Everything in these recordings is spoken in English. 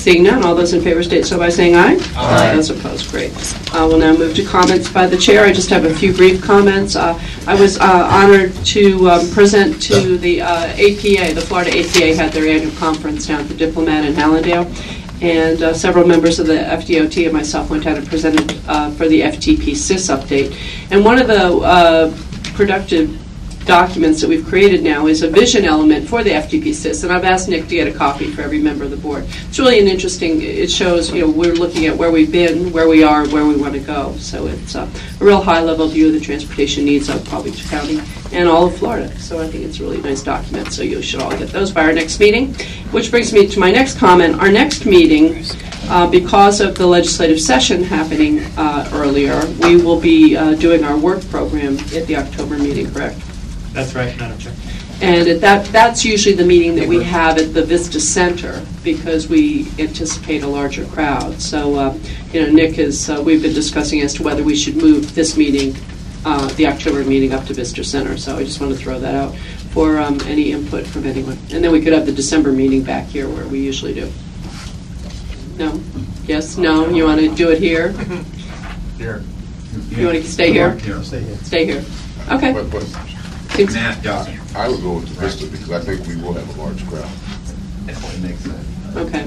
Seeing none, all those in favor state so by saying aye. Aye. Those opposed, great. We'll now move to comments by the chair. I just have a few brief comments. I was honored to present to the APA. The Florida APA had their annual conference down at the Diplomat in Hallandale, and several members of the FDOT and myself went out and presented for the FTP SIS update. And one of the productive documents that we've created now is a vision element for the FTP SIS, and I've asked Nick to get a copy for every member of the board. It's really an interesting, it shows, we're looking at where we've been, where we are, where we want to go. So it's a real high-level view of the transportation needs of Palm Beach County and all of Florida. So I think it's a really nice document, so you should all get those by our next meeting. Which brings me to my next comment. Our next meeting, because of the legislative session happening earlier, we will be doing our work program at the October meeting, correct? That's right, Madam Chair. And that's usually the meeting that we have at the Vista Center because we anticipate a larger crowd. So, Nick we've been discussing as to whether we should move this meeting, the October meeting, up to Vista Center. So I just want to throw that out for any input from anyone. And then we could have the December meeting back here where we usually do. No? Yes? No? You want to do it here? Here. You want to stay here? Stay here. Stay here. Okay. Matt, yeah. I would go with the Vista because I think we will have a large crowd. That makes sense. Okay.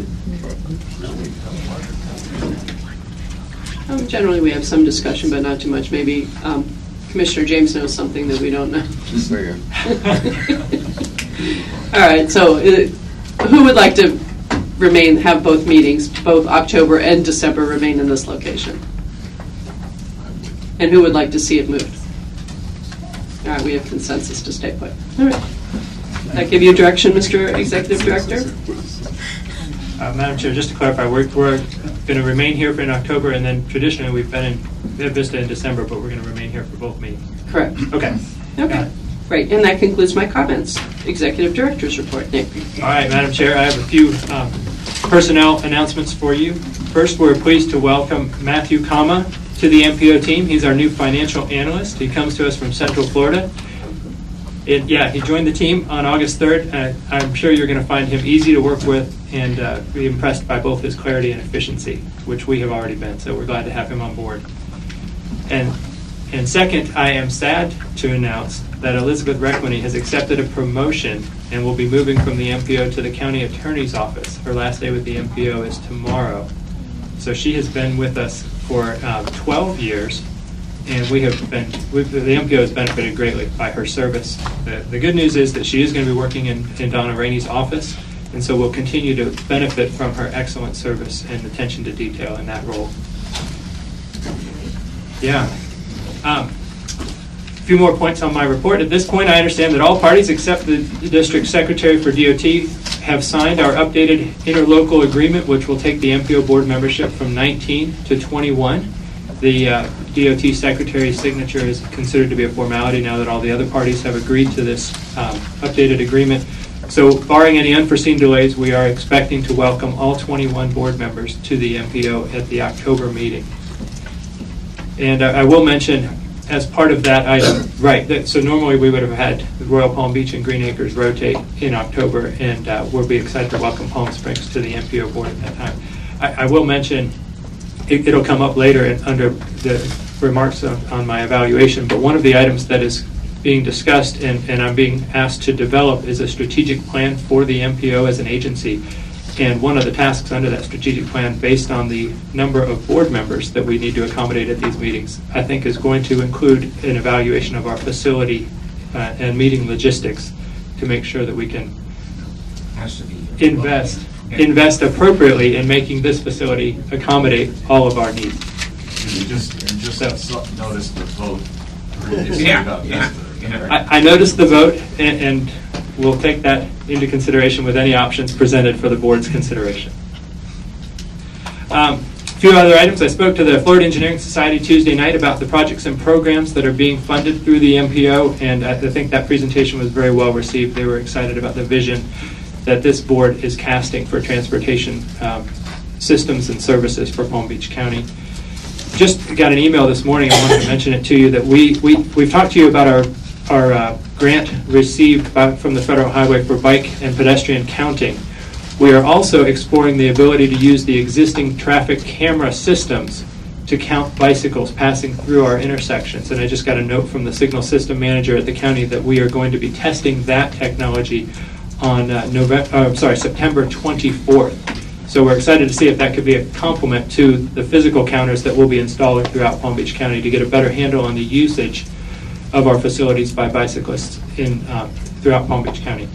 Generally, we have some discussion, but not too much. Maybe Commissioner James knows something that we don't know. Just saying. All right. So, who would like to have both meetings, both October and December, remain in this location? And who would like to see it moved? All right, we have consensus to stay put. All right. Does that give you direction, Mr. Executive Director? Madam Chair, just to clarify, we're going to remain here in October, and then traditionally we've been in Vista in December, but we're going to remain here for both meetings. Correct. Okay. Okay. Great. And that concludes my comments. Executive Director's report. Nick. All right, Madam Chair, I have a few personnel announcements for you. First, we're pleased to welcome Matthew Kama to the MPO team. He's our new financial analyst. He comes to us from Central Florida. He joined the team on August 3rd. I'm sure you're going to find him easy to work with and be impressed by both his clarity and efficiency, which we have already been. So we're glad to have him on board. And second, I am sad to announce that Elizabeth Requeny has accepted a promotion and will be moving from the MPO to the County Attorney's Office. Her last day with the MPO is tomorrow. So she has been with us for 12 years, and the MPO has benefited greatly by her service. The good news is that she is going to be working in Donna Rainey's office, and so we'll continue to benefit from her excellent service and attention to detail in that role. Yeah. A few more points on my report. At this point, I understand that all parties except the District Secretary for DOT have signed our updated interlocal agreement, which will take the MPO board membership from 19 to 21. The DOT Secretary's signature is considered to be a formality now that all the other parties have agreed to this updated agreement. So, barring any unforeseen delays, we are expecting to welcome all 21 board members to the MPO at the October meeting. And I will mention, as part of that item, so normally we would have had Royal Palm Beach and Green Acres rotate in October, and we'll be excited to welcome Palm Springs to the MPO board at that time. I will mention, it'll come up later under the remarks on my evaluation, but one of the items that is being discussed and I'm being asked to develop is a strategic plan for the MPO as an agency. And one of the tasks under that strategic plan, based on the number of board members that we need to accommodate at these meetings, I think is going to include an evaluation of our facility and meeting logistics to make sure that we can invest appropriately in making this facility accommodate all of our needs. You just noticed the vote. I noticed the vote, and we'll take that into consideration with any options presented for the board's consideration. A few other items. I spoke to the Florida Engineering Society Tuesday night about the projects and programs that are being funded through the MPO, and I think that presentation was very well received. They were excited about the vision that this board is casting for transportation systems and services for Palm Beach County. Just got an email this morning. I wanted to mention it to you that we've talked to you about our grant received from the Federal Highway for bike and pedestrian counting. We are also exploring the ability to use the existing traffic camera systems to count bicycles passing through our intersections. And I just got a note from the signal system manager at the county that we are going to be testing that technology on September 24th. So we're excited to see if that could be a complement to the physical counters that we'll be installing throughout Palm Beach County to get a better handle on the usage of our facilities by bicyclists throughout Palm Beach County.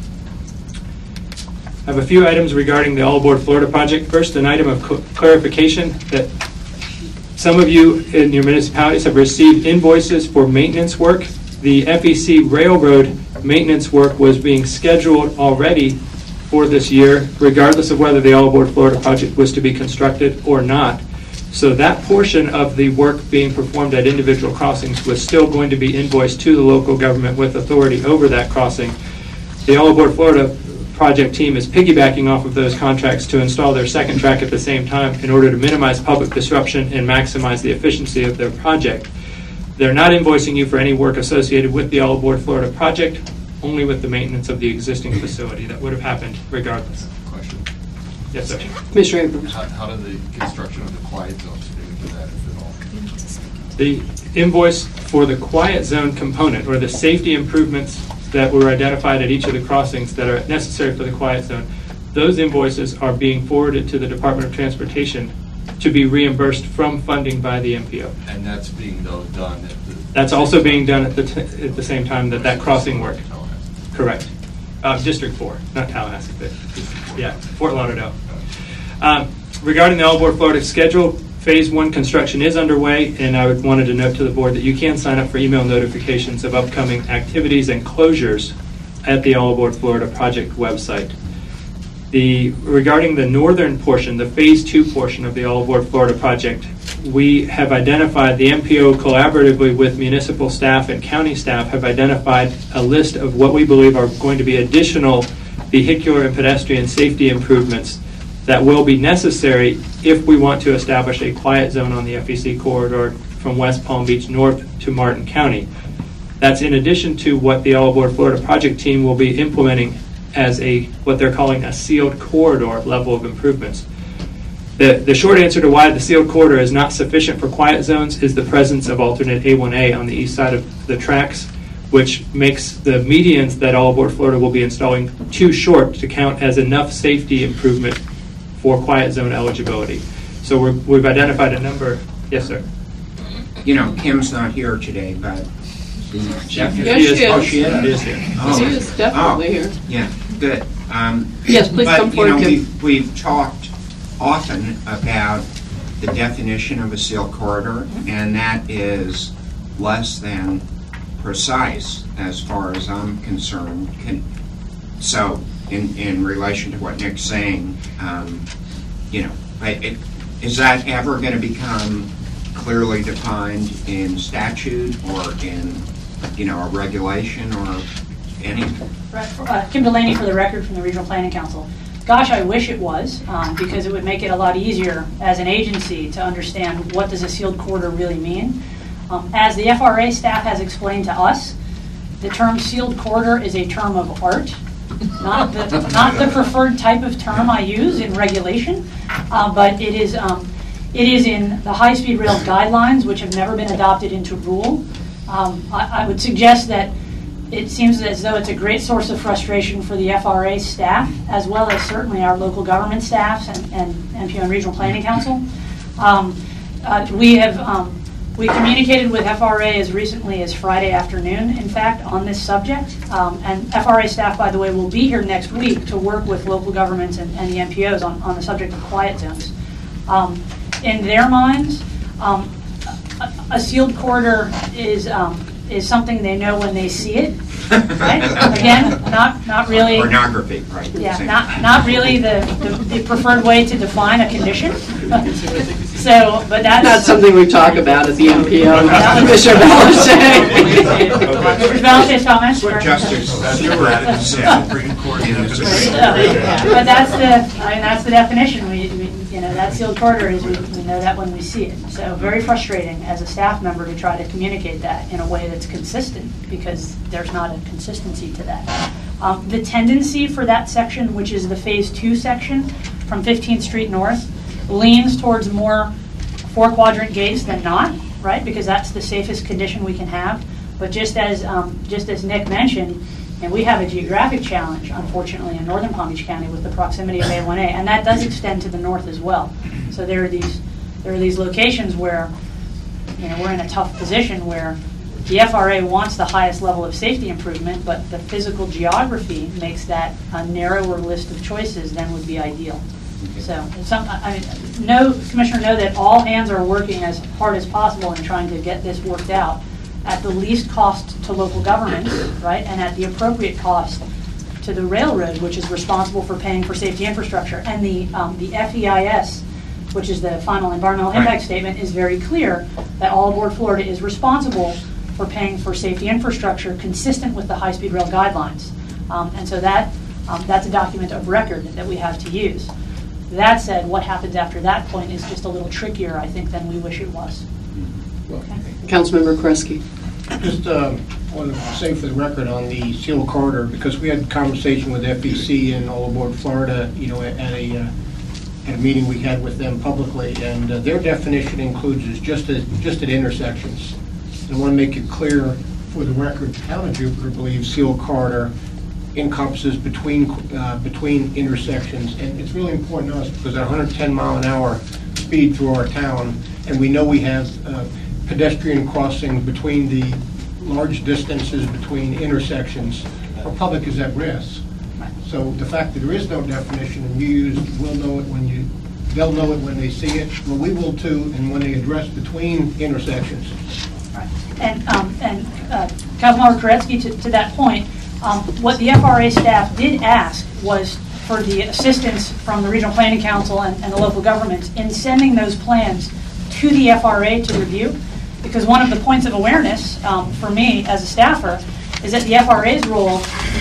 I have a few items regarding the All Aboard Florida project. First, an item of clarification that some of you in your municipalities have received invoices for maintenance work. The FEC Railroad maintenance work was being scheduled already for this year, regardless of whether the All Aboard Florida project was to be constructed or not. So that portion of the work being performed at individual crossings was still going to be invoiced to the local government with authority over that crossing. The All Aboard Florida project team is piggybacking off of those contracts to install their second track at the same time in order to minimize public disruption and maximize the efficiency of their project. They're not invoicing you for any work associated with the All Aboard Florida project, only with the maintenance of the existing facility. That would have happened regardless. Question. Yes, sir. Commissioner Abrams. How did the construction of the quiet zones fit into that, if at all? The invoice for the quiet zone component, or the safety improvements that were identified at each of the crossings that are necessary for the quiet zone, those invoices are being forwarded to the Department of Transportation to be reimbursed from funding by the MPO. And that's being done at the... That's also being done at the same time that crossing work. Correct. District 4, not Tallahassee, but yeah, Fort Lauderdale. Regarding the All Aboard Florida schedule, Phase 1 construction is underway, and I wanted to note to the board that you can sign up for email notifications of upcoming activities and closures at the All Aboard Florida project website. Regarding the northern portion, the Phase 2 portion of the All Aboard Florida project, we have identified, the MPO collaboratively with municipal staff and county staff have identified a list of what we believe are going to be additional vehicular and pedestrian safety improvements that will be necessary if we want to establish a quiet zone on the FEC corridor from West Palm Beach north to Martin County. That's in addition to what the All Aboard Florida project team will be implementing as what they're calling a sealed corridor level of improvements. The short answer to why the sealed corridor is not sufficient for quiet zones is the presence of alternate A1A on the east side of the tracks, which makes the medians that All Aboard Florida will be installing too short to count as enough safety improvement for quiet zone eligibility. So we've identified a number. Yes, sir. You know, Kim's not here today, but Yes, she is. Oh, she is. She is here. Oh. She is definitely here. Yeah, good. Yes, please but, come forward, Kim. We've talked often about the definition of a sealed corridor, and that is less than precise as far as I'm concerned. So, in relation to what Nick's saying, is that ever going to become clearly defined in statute or in, a regulation or anything? Kim Delaney for the record from the Regional Planning Council. Gosh, I wish it was, because it would make it a lot easier as an agency to understand what does a sealed corridor really mean. As the FRA staff has explained to us, the term sealed corridor is a term of art, not the preferred type of term I use in regulation, but it is in the high-speed rail guidelines, which have never been adopted into rule. I would suggest that it seems as though it's a great source of frustration for the FRA staff, as well as certainly our local government staffs and MPO and Regional Planning Council. We communicated with FRA as recently as Friday afternoon, in fact, on this subject. And FRA staff, by the way, will be here next week to work with local governments and the MPOs on the subject of quiet zones. In their minds, a sealed corridor is something they know when they see it. Right? Again, not really pornography, right? Yeah, not really the preferred way to define a condition. So, but that's Not something we talk about at the MPO. Commissioner Belanger. Mr. Belanger's comments. What Justice Stewart said. But that's the definition. That sealed corridor is we know that when we see it. So very frustrating as a staff member to try to communicate that in a way that's consistent, because there's not a consistency to that. The tendency for that section, which is the Phase 2 section from 15th Street North, leans towards more 4-quadrant gates than not, right? Because that's the safest condition we can have. But just as Nick mentioned, and we have a geographic challenge, unfortunately, in northern Palm Beach County with the proximity of A1A, and that does extend to the north as well. So there are these locations where, we're in a tough position where the FRA wants the highest level of safety improvement, but the physical geography makes that a narrower list of choices than would be ideal. So, Commissioner, know that all hands are working as hard as possible in trying to get this worked out at the least cost to local governments, right, and at the appropriate cost to the railroad, which is responsible for paying for safety infrastructure. And the FEIS, which is the final environmental impact statement, is very clear that All Aboard Florida is responsible for paying for safety infrastructure consistent with the high-speed rail guidelines. And so that's a document of record that we have to use. That said, what happens after that point is just a little trickier, I think, than we wish it was. Okay. Councilmember Koreski. Just want to say for the record on the SEAL corridor, because we had a conversation with FEC and All Aboard Florida, at a meeting we had with them publicly, and their definition includes is just at intersections. I want to make it clear for the record, the town of Jupiter believes SEAL corridor encompasses between intersections, and it's really important to us because at 110 mile an hour speed through our town, and we know we have pedestrian crossings between the large distances between intersections, our public is at risk. So the fact that there is no definition and they'll know it when they see it. Well, we will too, and when they address between intersections. Right. And Councilmember Koretsky, to that point, what the FRA staff did ask was for the assistance from the Regional Planning Council and the local governments in sending those plans to the FRA to review. Because one of the points of awareness for me as a staffer is that the FRA's role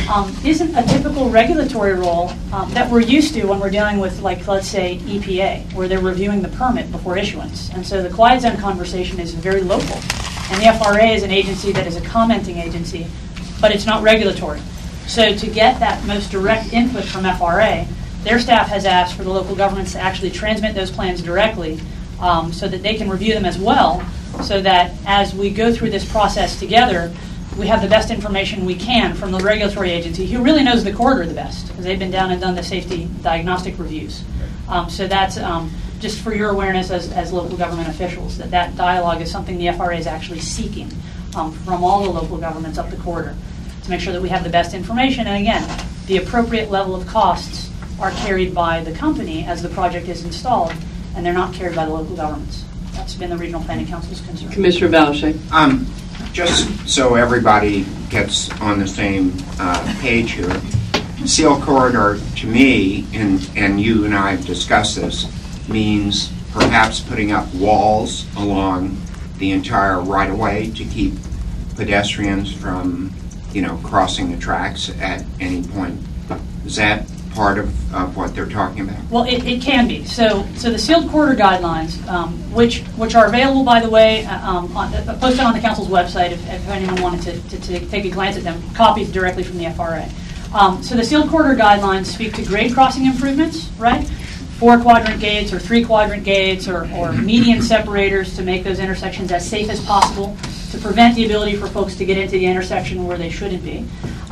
isn't a typical regulatory role that we're used to when we're dealing with, like, let's say, EPA, where they're reviewing the permit before issuance. And so the quiet zone conversation is very local. And the FRA is an agency that is a commenting agency, but it's not regulatory. So to get that most direct input from FRA, their staff has asked for the local governments to actually transmit those plans directly so that they can review them as well, so that as we go through this process together, we have the best information we can from the regulatory agency who really knows the corridor the best, because they've been down and done the safety diagnostic reviews. So that's just for your awareness as local government officials, that dialogue is something the FRA is actually seeking from all the local governments up the corridor to make sure that we have the best information. And again, the appropriate level of costs are carried by the company as the project is installed, and they're not carried by the local governments. That's been the Regional Planning Council's concern. Commissioner Balashay. Just so everybody gets on the same page here, SEAL corridor to me, and you and I have discussed this, means perhaps putting up walls along the entire right-of-way to keep pedestrians from, crossing the tracks at any point. Is that part of what they're talking about? Well, it can be. So the sealed corridor guidelines, which are available, by the way, posted on the council's website if anyone wanted to take a glance at them, copied directly from the FRA. So the sealed corridor guidelines speak to grade crossing improvements, right? 4-quadrant gates or 3-quadrant gates or median separators to make those intersections as safe as possible to prevent the ability for folks to get into the intersection where they shouldn't be.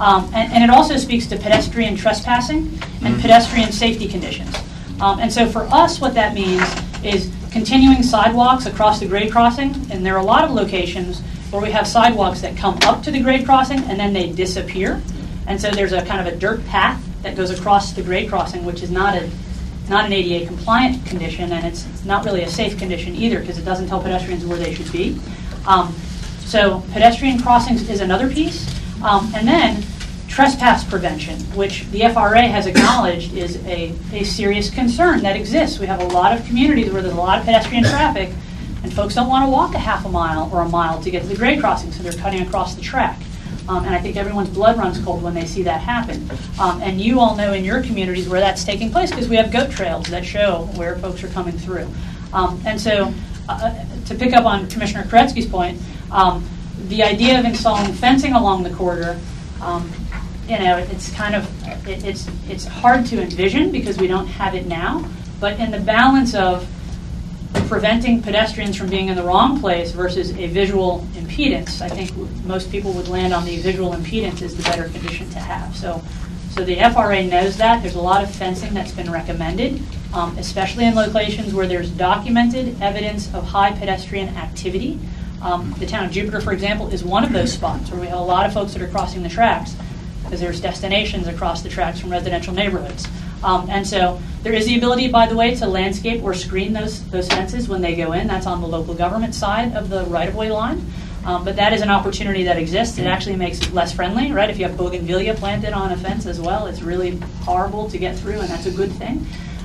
And it also speaks to pedestrian trespassing and pedestrian safety conditions. And so for us, what that means is continuing sidewalks across the grade crossing, and there are a lot of locations where we have sidewalks that come up to the grade crossing and then they disappear. And so there's a kind of a dirt path that goes across the grade crossing, which is not an ADA compliant condition, and it's not really a safe condition either because it doesn't tell pedestrians where they should be. So pedestrian crossings is another piece. And then trespass prevention, which the FRA has acknowledged is a serious concern that exists. We have a lot of communities where there's a lot of pedestrian traffic, and folks don't want to walk a half a mile or a mile to get to the grade crossing, so they're cutting across the track. And I think everyone's blood runs cold when they see that happen. And you all know in your communities where that's taking place because we have goat trails that show where folks are coming through. And so to pick up on Commissioner Koretsky's point, the idea of installing fencing along the corridor it's kind of, it's hard to envision because we don't have it now, but in the balance of preventing pedestrians from being in the wrong place versus a visual impedance, I think most people would land on the visual impedance is the better condition to have. So the FRA knows that. There's a lot of fencing that's been recommended, especially in locations where there's documented evidence of high pedestrian activity. The town of Jupiter, for example, is one of those spots where we have a lot of folks that are crossing the tracks because there's destinations across the tracks from residential neighborhoods. And so there is the ability, by the way, to landscape or screen those fences when they go in. That's on the local government side of the right-of-way line. But that is an opportunity that exists. It actually makes it less friendly, right? If you have bougainvillea planted on a fence as well, it's really horrible to get through, and that's a good thing.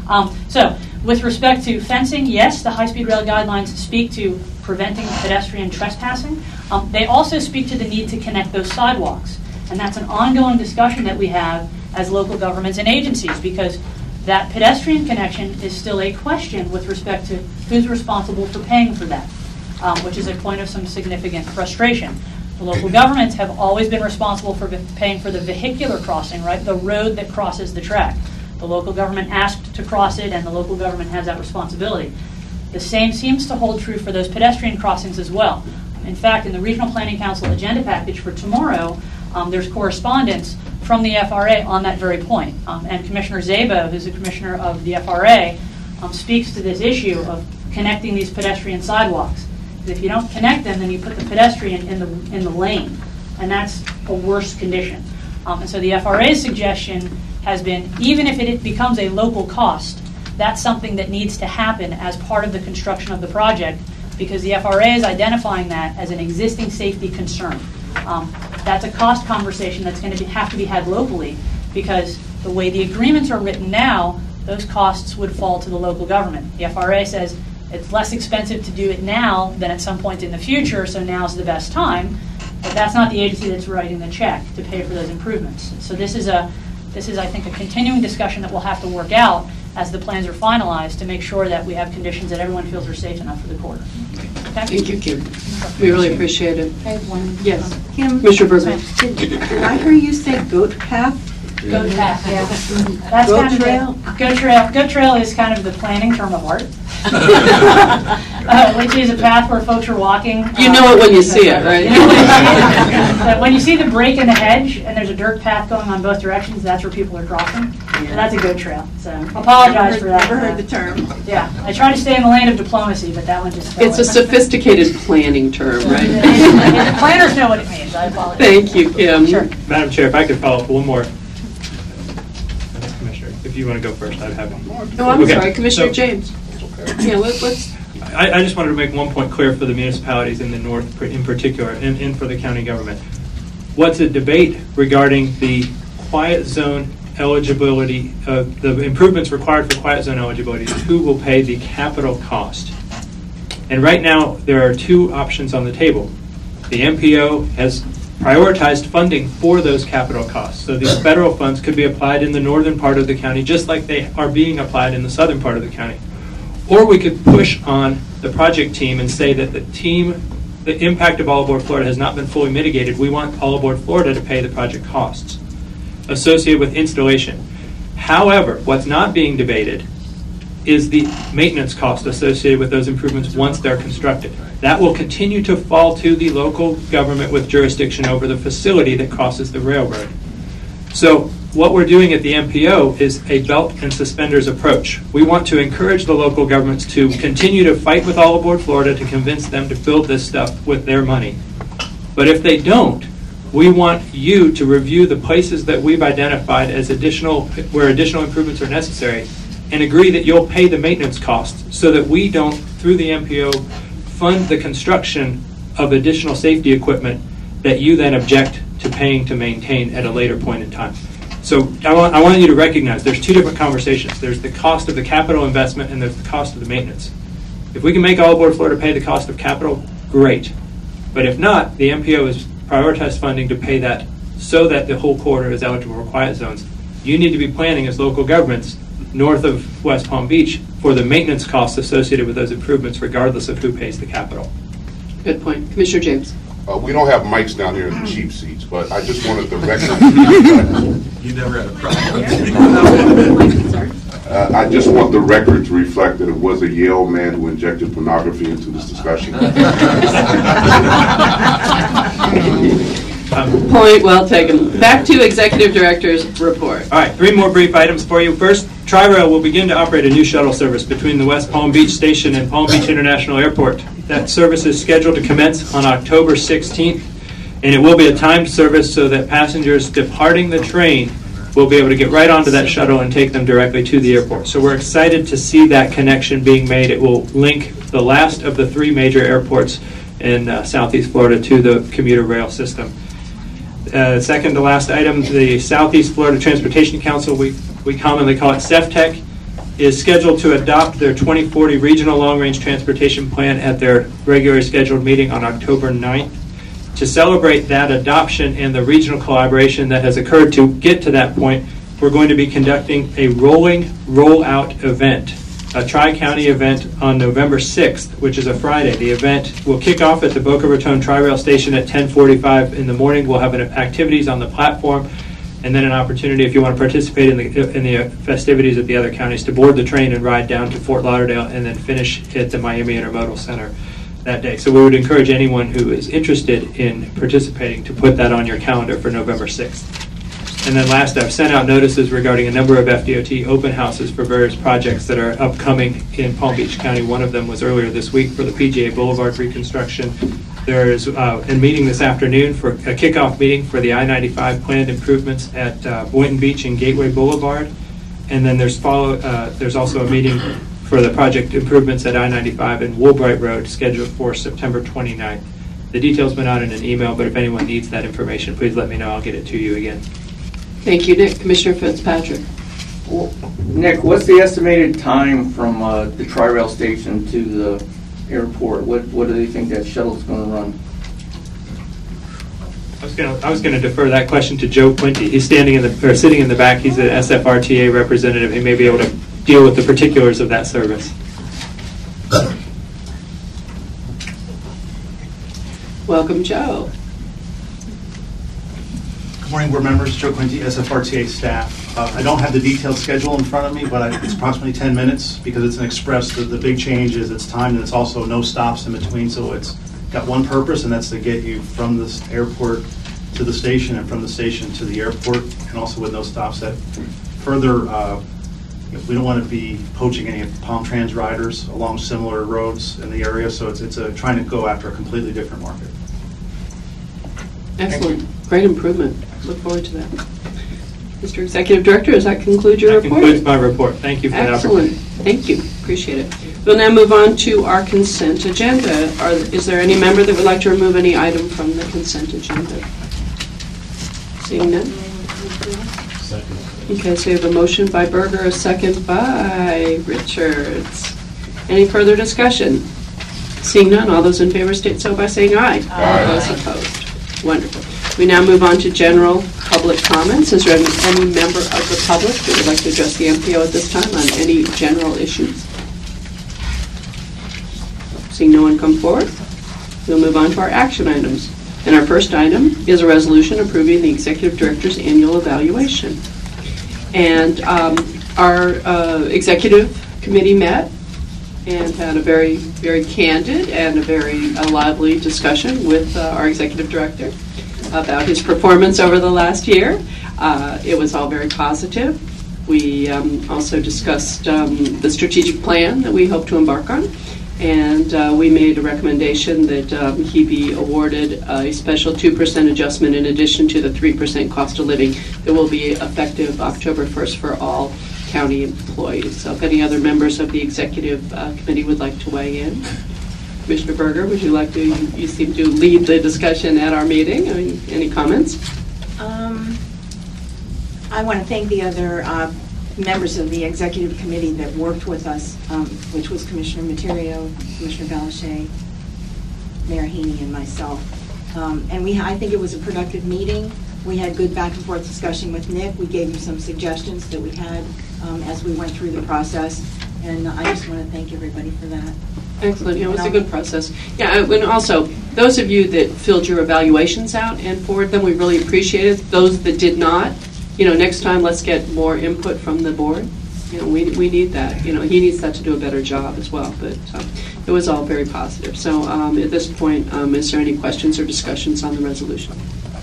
So with respect to fencing, yes, the high-speed rail guidelines speak to preventing pedestrian trespassing. They also speak to the need to connect those sidewalks. And that's an ongoing discussion that we have as local governments and agencies, because that pedestrian connection is still a question with respect to who's responsible for paying for that, which is a point of some significant frustration. The local governments have always been responsible for paying for the vehicular crossing, right? The road that crosses the track. The local government asked to cross it, and the local government has that responsibility. The same seems to hold true for those pedestrian crossings as well. In fact, in the Regional Planning Council agenda package for tomorrow, there's correspondence from the FRA on that very point. And Commissioner Zabo, who's the commissioner of the FRA, speaks to this issue of connecting these pedestrian sidewalks. If you don't connect them, then you put the pedestrian in the lane, and that's a worse condition. And so the FRA's suggestion has been, even if it becomes a local cost, that's something that needs to happen as part of the construction of the project, because the FRA is identifying that as an existing safety concern. That's a cost conversation that's going to have to be had locally, because the way the agreements are written now, those costs would fall to the local government. The FRA says it's less expensive to do it now than at some point in the future, so now's the best time. But that's not the agency that's writing the check to pay for those improvements. So this is, I think, a continuing discussion that we'll have to work out as the plans are finalized to make sure that we have conditions that everyone feels are safe enough for the corridor. Okay? Thank you, Kim. We really appreciate it. I have one. Yes. Kim, Commissioner Bergman. did I hear you say goat path? Goat path, yeah. That's Goat kind trail? of goat trail. Goat trail is kind of the planning term of art, which is a path where folks are walking. You know it when you see it, right? You know when you see it. When you see the break in the hedge and there's a dirt path going on both directions, that's where people are crossing. And that's a goat trail. So apologize for that. Never heard the term. Yeah, I try to stay in the lane of diplomacy, but that one just. It's a sophisticated planning term, right? The planners know what it means. I apologize. Thank you, Kim. Sure. Madam Chair, if I could follow up one more. Commissioner, if you want to go first, I'd have it. Oh, I'm Okay, sorry, Commissioner so- James. Yeah, let's. I just wanted to make one point clear for the municipalities in the north in particular, and for the county government. What's a debate regarding the quiet zone eligibility, the improvements required for quiet zone eligibility, is who will pay the capital cost. And right now, there are two options on the table. The MPO has prioritized funding for those capital costs. So these federal funds could be applied in the northern part of the county, just like they are being applied in the southern part of the county. Or we could push on the project team and say that the impact of All Aboard Florida has not been fully mitigated. We want All Aboard Florida to pay the project costs associated with installation. However, what's not being debated is the maintenance cost associated with those improvements once they're constructed. That will continue to fall to the local government with jurisdiction over the facility that crosses the railroad. So what we're doing at the MPO is a belt and suspenders approach. We want to encourage the local governments to continue to fight with All Aboard Florida to convince them to build this stuff with their money. But if they don't, we want you to review the places that we've identified as where additional improvements are necessary, and agree that you'll pay the maintenance costs so that we don't, through the MPO, fund the construction of additional safety equipment that you then object to paying to maintain at a later point in time. So I want you to recognize there's two different conversations. There's the cost of the capital investment and there's the cost of the maintenance. If we can make All Aboard Florida pay the cost of capital, great. But if not, the MPO has prioritized funding to pay that so that the whole corridor is eligible for quiet zones. You need to be planning as local governments north of West Palm Beach for the maintenance costs associated with those improvements, regardless of who pays the capital. Good point. Commissioner James. We don't have mics down here in the cheap seats, but I just wanted the record. You never had a problem. I just want the record to reflect that it was a Yale man who injected pornography into this discussion. Point well taken. Back to Executive Director's report. All right, 3 more brief items for you. First, Tri-Rail will begin to operate a new shuttle service between the West Palm Beach Station and Palm Beach International Airport. That service is scheduled to commence on October 16th, and it will be a timed service so that passengers departing the train will be able to get right onto that shuttle and take them directly to the airport. So we're excited to see that connection being made. It will link the last of the 3 major airports in Southeast Florida to the commuter rail system. Second to last item, the Southeast Florida Transportation Council, we commonly call it SEFTEC, is scheduled to adopt their 2040 Regional Long-Range Transportation Plan at their regularly scheduled meeting on October 9th. To celebrate that adoption and the regional collaboration that has occurred to get to that point, we're going to be conducting a rolling rollout event, a Tri-County event on November 6th, which is a Friday. The event will kick off at the Boca Raton Tri-Rail Station at 10:45 in the morning. We'll have activities on the platform, and then an opportunity, if you want to participate in the festivities at the other counties, to board the train and ride down to Fort Lauderdale and then finish at the Miami Intermodal Center that day. So we would encourage anyone who is interested in participating to put that on your calendar for November 6th. And then last, I've sent out notices regarding a number of FDOT open houses for various projects that are upcoming in Palm Beach County. One of them was earlier this week for the PGA Boulevard reconstruction. There is a meeting this afternoon for a kickoff meeting for the I-95 planned improvements at Boynton Beach and Gateway Boulevard. And then there's also a meeting for the project improvements at I-95 and Woolbright Road scheduled for September 29th. The details been out in an email, but if anyone needs that information, please let me know. I'll get it to you again. Thank you, Nick. Commissioner Fitzpatrick. Well, Nick, what's the estimated time from the Tri-Rail station to the airport? What do they think that shuttle's going to run? I was going to defer that question to Joe Quinty. He's sitting in the back. He's an SFRTA representative. He may be able to deal with the particulars of that service. Welcome, Joe. Good morning, board members. Joe Quinty, SFRTA staff. I don't have the detailed schedule in front of me, but it's approximately 10 minutes because it's an express. The big change is it's timed and it's also no stops in between, so it's got one purpose, and that's to get you from the airport to the station and from the station to the airport, and also with no stops. That further, we don't want to be poaching any of the Palm Trans riders along similar roads in the area, so it's trying to go after a completely different market. Excellent. Great improvement. Look forward to that. Mr. Executive Director, does that conclude your report? That concludes my report. Thank you for that opportunity. Excellent. Thank you. Appreciate it. We'll now move on to our consent agenda. Is there any member that would like to remove any item from the consent agenda? Seeing none? Second. Okay, so we have a motion by Berger, a second by Richards. Any further discussion? Seeing none, all those in favor state so by saying aye. Aye. Those opposed. Wonderful. We now move on to general public comments. Is there any member of the public that would like to address the MPO at this time on any general issues? Seeing no one come forward, we'll move on to our action items. And our first item is a resolution approving the Executive Director's annual evaluation. And our Executive Committee met and had a very, very candid and a very lively discussion with our Executive Director about his performance over the last year. It was all very positive. We also discussed the strategic plan that we hope to embark on, and we made a recommendation that he be awarded a special 2% adjustment in addition to the 3% cost of living that will be effective October 1st for all county employees. So if any other members of the Executive Committee would like to weigh in. Commissioner Berger, would you like to, you seem to lead the discussion at our meeting. Any comments? I want to thank the other members of the Executive Committee that worked with us, which was Commissioner Materio, Commissioner Galashay, Mayor Heaney, and myself. And I think it was a productive meeting. We had good back and forth discussion with Nick. We gave him some suggestions that we had as we went through the process. And I just want to thank everybody for that. Excellent. Yeah, it was a good process. Yeah, and also, those of you that filled your evaluations out and forwarded them, we really appreciate it. Those that did not, next time let's get more input from the board. We need that. He needs that to do a better job as well. But it was all very positive. So at this point, is there any questions or discussions on the resolution?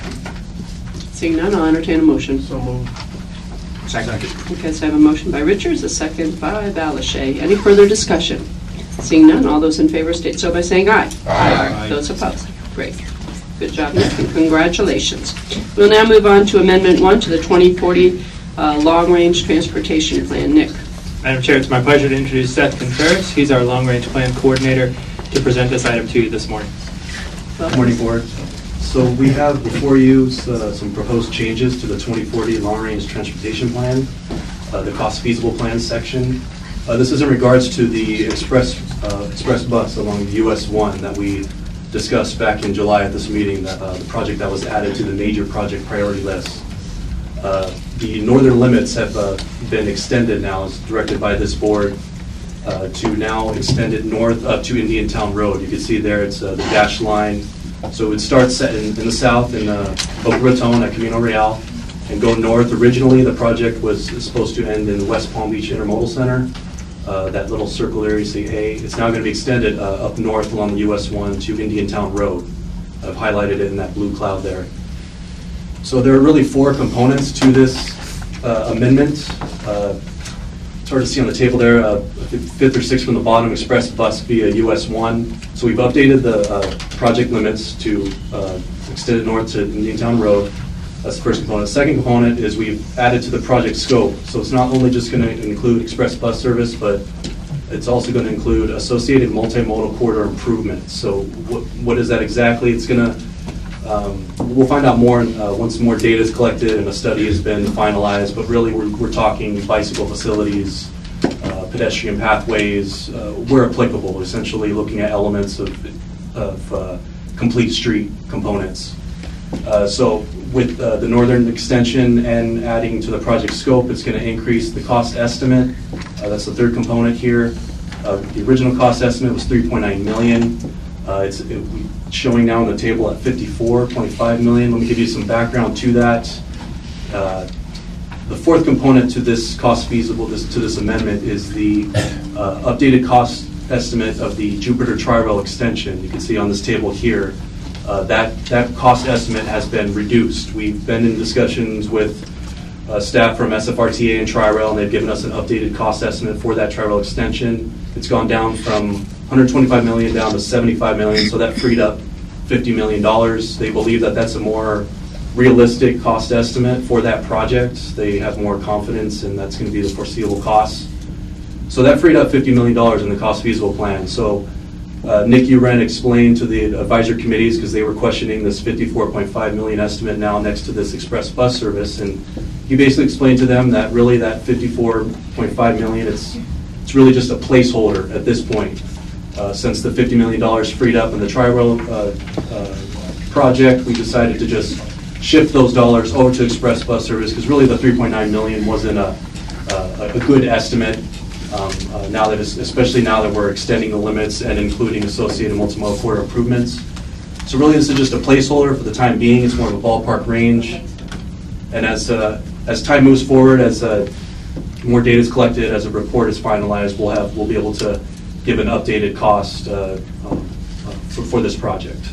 Seeing none, I'll entertain a motion. So moved. Second. Okay, so I have a motion by Richards, a second by Balachet. Any further discussion? Seeing none, all those in favor state so by saying aye. Aye. Those opposed? Great. Good job, Nick, and congratulations. We'll now move on to Amendment 1 to the 2040 Long-Range Transportation Plan. Nick. Madam Chair, it's my pleasure to introduce Seth Contreras. He's our long-range plan coordinator to present this item to you this morning. Welcome. Morning, Board. So we have before you some proposed changes to the 2040 Long-Range Transportation Plan, the cost feasible plan section. This is in regards to the express bus along the US 1 that we discussed back in July at this meeting, the project that was added to the major project priority list. The northern limits have been extended now, as directed by this board, to now extend it north up to Indian Town Road. You can see there it's the dashed line. So it starts in the south in Boca Raton at Camino Real and go north. Originally, the project was supposed to end in the West Palm Beach Intermodal Center. That little circle there, you see A. It's now going to be extended up north along the US 1 to Indian Town Road. I've highlighted it in that blue cloud there. So there are really 4 components to this amendment. It's hard to see on the table there, 5th or 6th from the bottom, express bus via US 1. So we've updated the project limits to extend it north to Indian Town Road. That's the first component. The second component is we've added to the project scope. So it's not only just going to include express bus service, but it's also going to include associated multimodal corridor improvements. So what is that exactly? It's going to we'll find out more once more data is collected and a study has been finalized, but really we're talking bicycle facilities, pedestrian pathways, where applicable, essentially looking at elements of complete street components. So with the northern extension and adding to the project scope, it's going to increase the cost estimate. That's the third component here. The original cost estimate was $3.9 million. It's showing now on the table at $54.5 million. Let me give you some background to that. The fourth component to this cost feasible, to this amendment, is the updated cost estimate of the Jupiter Tri-Rail extension. You can see on this table here, that cost estimate has been reduced. We've been in discussions with staff from SFRTA and Tri-Rail, and they've given us an updated cost estimate for that Tri-Rail extension. It's gone down from $125 million down to $75 million, so that freed up $50 million. They believe that that's a more realistic cost estimate for that project. They have more confidence, and that's going to be the foreseeable cost. So that freed up $50 million in the cost feasible plan. So Nick Uren explained to the advisory committees, because they were questioning this $54.5 million estimate now next to this express bus service, and he basically explained to them that really that $54.5 million, it's really just a placeholder at this point. Since the $50 million freed up in the Tri-Rail project, we decided to just shift those dollars over to express bus service, because really the $3.9 million wasn't a good estimate. Now that especially now that we're extending the limits and including associated multimodal corridor improvements. So really this is just a placeholder for the time being. It's more of a ballpark range. And as time moves forward, as more data is collected, as a report is finalized, we'll be able to give an updated cost for this project.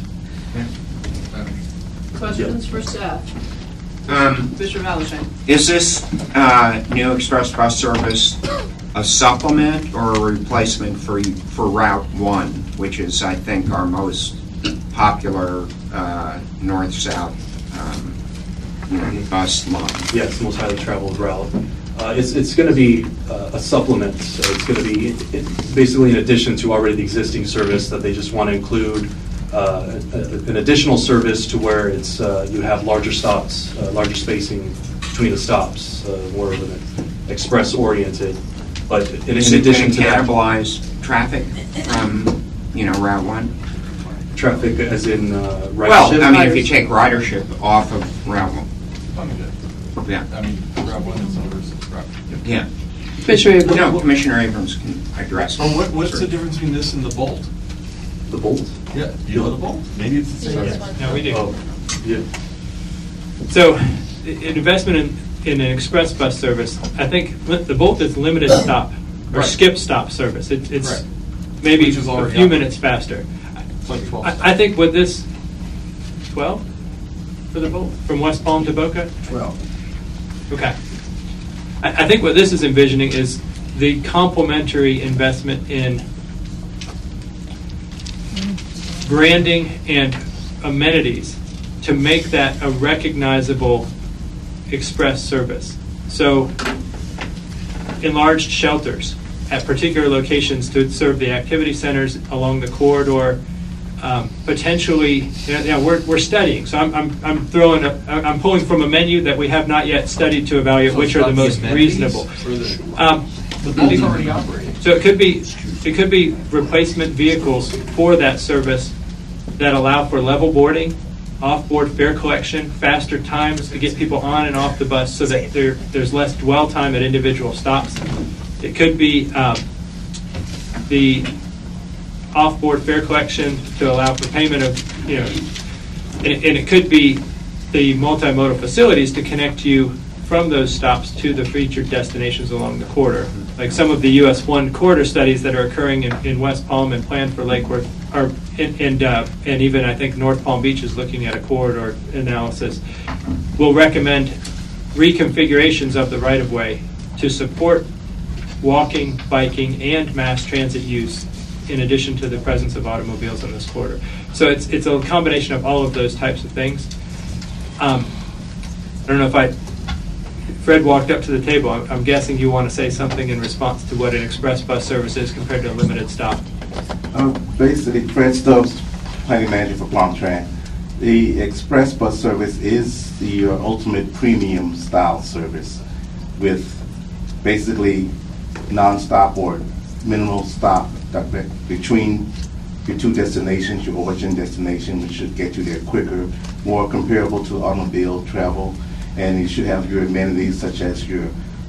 Questions for staff? Mr. Valentin. Is this new express bus service a supplement or a replacement for Route 1, which is, I think, our most popular north-south bus line? Yes, most highly traveled route. It's going to be a supplement. So it's going to be basically in addition to already the existing service, that they just want to include an additional service to where it's you have larger stops, larger spacing between the stops, more of an express-oriented. But in addition to that, cannibalize traffic from Route 1. Traffic, as in ridership. Well, I mean, if you take ridership off of Route 1. Yeah. I mean, Route 1 is over. Yeah. Commissioner Abrams. No, Commissioner Abrams can address. Oh, what's the difference between this and the Bolt? The Bolt? Yeah, you know the Bolt? Maybe it's the same. No, we do. Oh, yeah. So, an investment in an express bus service, I think the Bolt is limited stop or Right. skip stop service. It's Right. maybe Which is a already few operating. minutes faster. It's like 12 I think with this, 12 for the Bolt from West Palm to Boca? 12. Okay. I think what this is envisioning is the complementary investment in branding and amenities to make that a recognizable express service. So enlarged shelters at particular locations to serve the activity centers along the corridor. Potentially, we're studying. So I'm pulling from a menu that we have not yet studied to evaluate which are the most reasonable. The Bolt's already operating. So it could be replacement vehicles for that service that allow for level boarding, off-board fare collection, faster times to get people on and off the bus so that there's less dwell time at individual stops. It could be the off-board fare collection to allow for payment of, and it could be the multimodal facilities to connect you from those stops to the featured destinations along the corridor. Like some of the US 1 corridor studies that are occurring in West Palm and planned for Lake Worth, and even I think North Palm Beach is looking at a corridor analysis, will recommend reconfigurations of the right-of-way to support walking, biking, and mass transit use in addition to the presence of automobiles in this corridor. So it's a combination of all of those types of things. I don't know if Fred walked up to the table. I'm guessing you want to say something in response to what an express bus service is compared to a limited stop. Basically, Fred Stubbs, planning manager for Palm-Tran. The express bus service is the ultimate premium style service with basically non-stop or minimal stop between your two destinations, your origin destination, which should get you there quicker, more comparable to automobile travel. And you should have your amenities such as your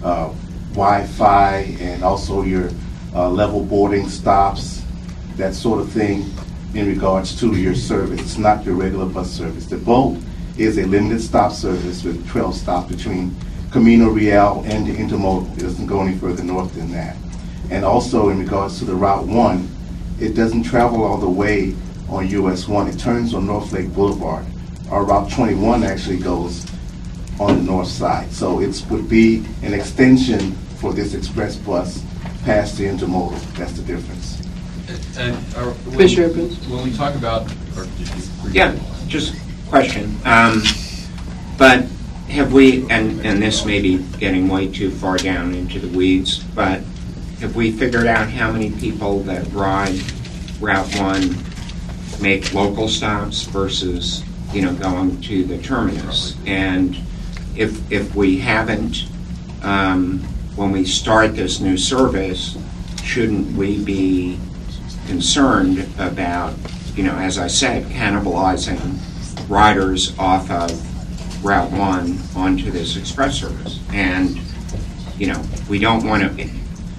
Wi-Fi and also your level boarding stops, that sort of thing in regards to your service. It's not your regular bus service. The Bolt is a limited stop service with 12 stops between Camino Real and the Intermodal. It doesn't go any further north than that. And also in regards to the Route 1, it doesn't travel all the way on US 1. It turns on North Lake Boulevard. Our Route 21 actually goes on the north side. So it would be an extension for this express bus past the Intermodal. That's the difference. And Commissioner Abrams. when we talk about, Yeah, just question. But have we, and this may be getting way too far down into the weeds, but have we figured out how many people that ride Route 1 make local stops versus, going to the terminus? And if we haven't, when we start this new service, shouldn't we be concerned about, as I said, cannibalizing riders off of Route 1 onto this express service? And, we don't want to,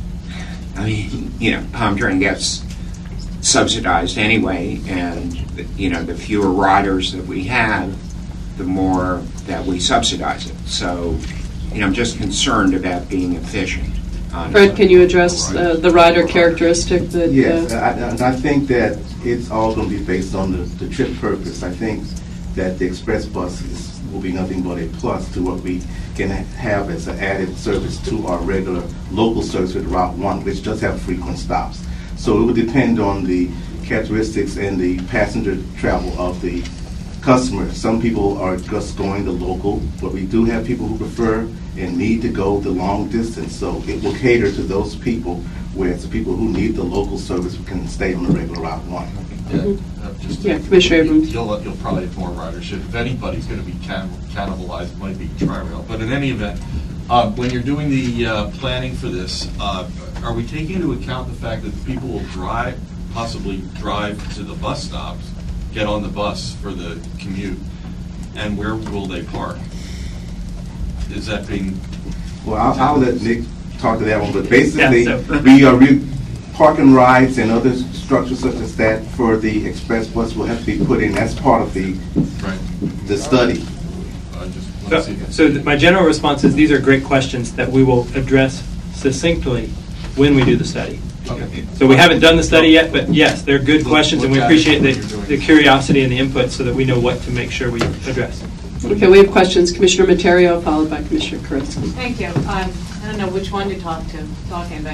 Palm-Tran gets subsidized anyway, and, the fewer riders that we have, the more that we subsidize it. So, I'm just concerned about being efficient. Fred, can you address the rider characteristic that? Yes, I think that it's all going to be based on the trip purpose. I think that the express buses will be nothing but a plus to what we can have as an added service to our regular local service with Route 1, which does have frequent stops. So it would depend on the characteristics and the passenger travel of the customers. Some people are just going the local, but we do have people who prefer and need to go the long distance. So it will cater to those people, whereas the people who need the local service can stay on the regular Route 1. Yeah, Commissioner Abrams. You'll probably have more ridership. If anybody's going to be cannibalized, it might be Tri-Rail. But in any event, when you're doing the planning for this, are we taking into account the fact that people will possibly drive to the bus stops, get on the bus for the commute, and where will they park? Is that being... Well, I'll let Nick talk to that one, but basically, Yeah, so- we are parking rides and other structures such as that for the express bus will have to be put in. That's part of the study. So my general response is these are great questions that we will address succinctly when we do the study. Okay. So we haven't done the study yet, but yes, they're good questions, and we appreciate the curiosity and the input so that we know what to make sure we address. Okay, we have questions. Commissioner Materio, followed by Commissioner Kurtzky. Thank you. I don't know which one to talking, but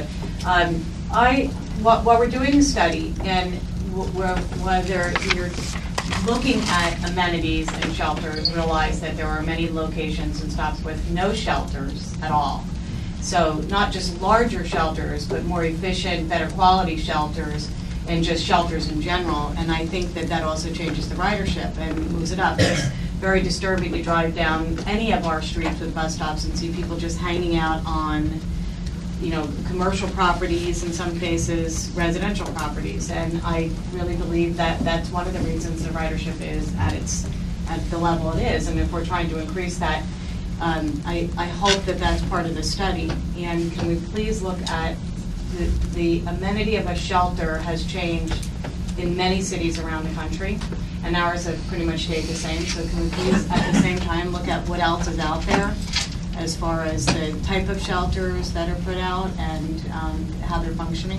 while we're doing the study and whether you're looking at amenities and shelters, realize that there are many locations and stops with no shelters at all. So not just larger shelters, but more efficient, better quality shelters, and just shelters in general. And I think that also changes the ridership and moves it up. It's very disturbing to drive down any of our streets with bus stops and see people just hanging out on, commercial properties, in some cases residential properties. And I really believe that that's one of the reasons the ridership is at the level it is. And if we're trying to increase that, I hope that that's part of the study. And can we please look at the amenity of a shelter has changed in many cities around the country, and ours have pretty much stayed the same. So can we please, at the same time, look at what else is out there as far as the type of shelters that are put out and how they're functioning?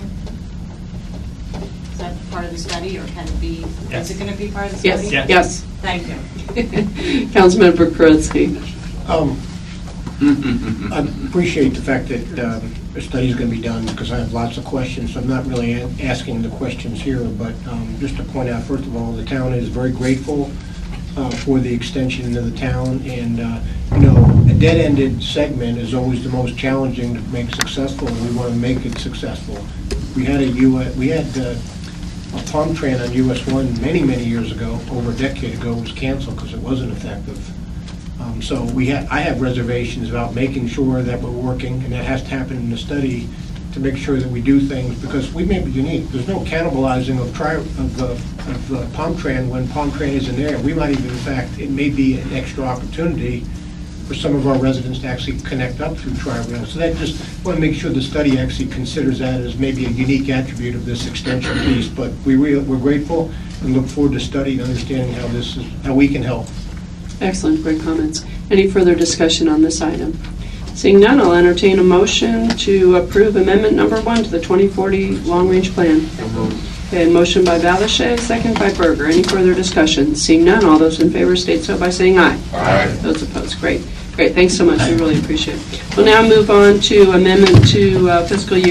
Is that part of the study, or can it be? Yes. Is it going to be part of the study? Yes. Yes. Thank you. Councilmember Kurtzky. I appreciate the fact that a study is going to be done, because I have lots of questions. So I'm not really asking the questions here, but just to point out, first of all, the town is very grateful for the extension into the town. And, a dead-ended segment is always the most challenging to make successful, and we want to make it successful. We had a Palm Tran on US 1 many, many years ago, over a decade ago. It was canceled because it wasn't effective. So I have reservations about making sure that we're working, and that has to happen in the study, to make sure that we do things, because we may be unique. There's no cannibalizing of Palm Tran when Palm Tran isn't there. We might even, in fact, it may be an extra opportunity for some of our residents to actually connect up through Tri-Rail. So that just want to make sure the study actually considers that as maybe a unique attribute of this extension piece. But we're grateful and look forward to studying and understanding how we can help. Excellent, great comments. Any further discussion on this item? Seeing none, I'll entertain a motion to approve amendment number 1 to the 2040 long-range plan. Okay, motion by Balashe, second by Berger. Any further discussion? Seeing none, all those in favor state so by saying aye. Aye. Those opposed, great. Great, thanks so much, we really appreciate it. We'll now move on to amendment to fiscal year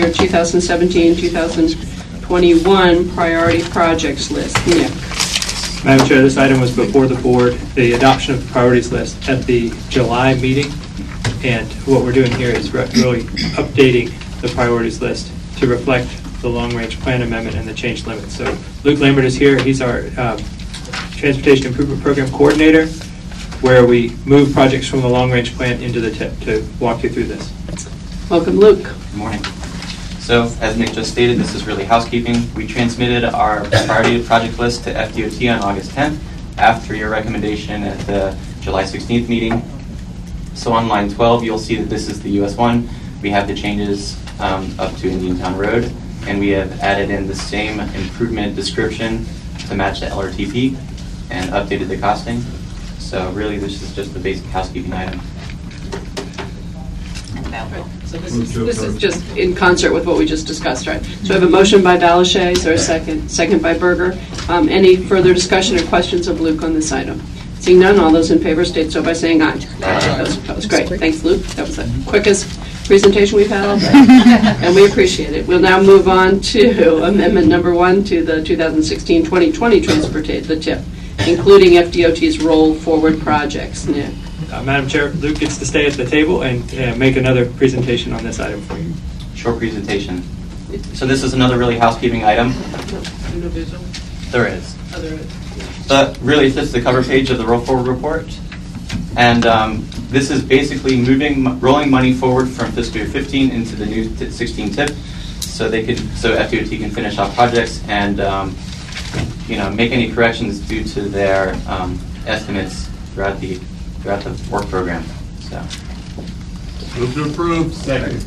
2017-2021 priority projects list. Nick. Madam Chair, this item was before the board, the adoption of the priorities list at the July meeting. And what we're doing here is really updating the priorities list to reflect the long-range plan amendment and the change limits. So Luke Lambert is here. He's our Transportation Improvement Program Coordinator, where we move projects from the long-range plan into the TIP to walk you through this. Welcome, Luke. Good morning. So, as Nick just stated, this is really housekeeping. We transmitted our priority project list to FDOT on August 10th after your recommendation at the July 16th meeting. So on line 12, you'll see that this is the US 1. We have the changes up to Indiantown Road, and we have added in the same improvement description to match the LRTP and updated the costing. So really, this is just the basic housekeeping item. So this is just in concert with what we just discussed, right? So I have a motion by Balashe. Is there a second? Second by Berger. Any further discussion or questions of Luke on this item? Seeing none, all those in favor state so by saying aye. Aye. That was great. Thanks, Luke. That was the quickest presentation we've had all day, and we appreciate it. We'll now move on to amendment number 1 to the 2016-2020 transportation, the TIP, including FDOT's roll forward projects. Nick. Madam Chair, Luke gets to stay at the table and make another presentation on this item for you. Short presentation. So this is another really housekeeping item. There is. But really, it's just the cover page of the roll forward report. And this is basically rolling money forward from fiscal year 15 into the new 16 TIP, so FDOT can finish off projects and make any corrections due to their estimates throughout the work program. So. Move to approve. Second.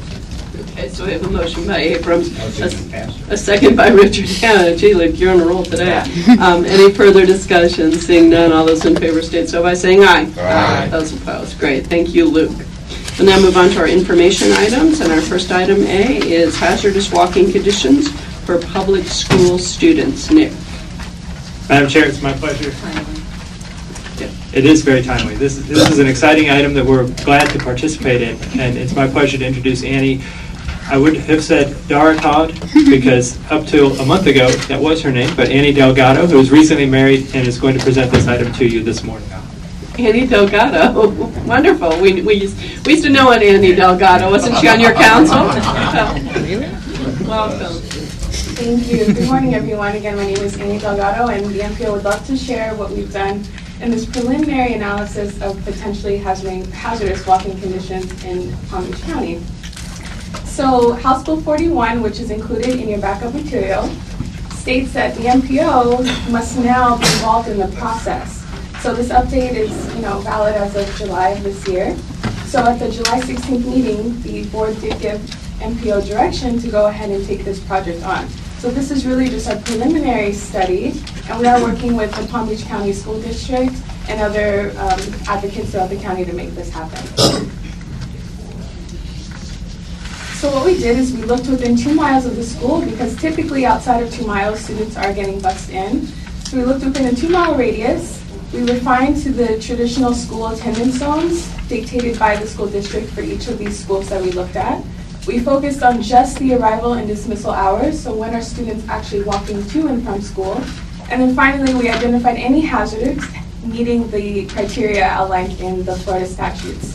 Okay, so we have a motion by Abrams, a second by Richard. Yeah, gee, like you're on a roll today. Any further discussion? Seeing none, all those in favor state so by saying aye. Aye. Those opposed, great. Thank you, Luke. We'll now move on to our information items, and our first item A is hazardous walking conditions for public school students. Nick. Madam Chair, it's my pleasure. It is very timely. This is an exciting item that we're glad to participate in, and it's my pleasure to introduce Annie. I would have said Dara Todd, because up till a month ago, that was her name, but Annie Delgado, who is recently married and is going to present this item to you this morning. Annie Delgado, wonderful. We used to know an Annie Delgado. Wasn't she on your council? Welcome. Thank you. Good morning, everyone. Again, my name is Annie Delgado, and the MPO would love to share what we've done in this preliminary analysis of potentially hazardous walking conditions in Palm Beach County. So House Bill 41, which is included in your backup material, states that the MPO must now be involved in the process. So this update is valid as of July of this year. So at the July 16th meeting, the board did give MPO direction to go ahead and take this project on. So this is really just a preliminary study, and we are working with the Palm Beach County School District and other advocates throughout the county to make this happen. So what we did is we looked within 2 miles of the school, because typically outside of 2 miles, students are getting bused in. So we looked within a 2-mile radius. We refined to the traditional school attendance zones dictated by the school district for each of these schools that we looked at. We focused on just the arrival and dismissal hours, so when are students actually walking to and from school. And then finally, we identified any hazards meeting the criteria outlined in the Florida statutes.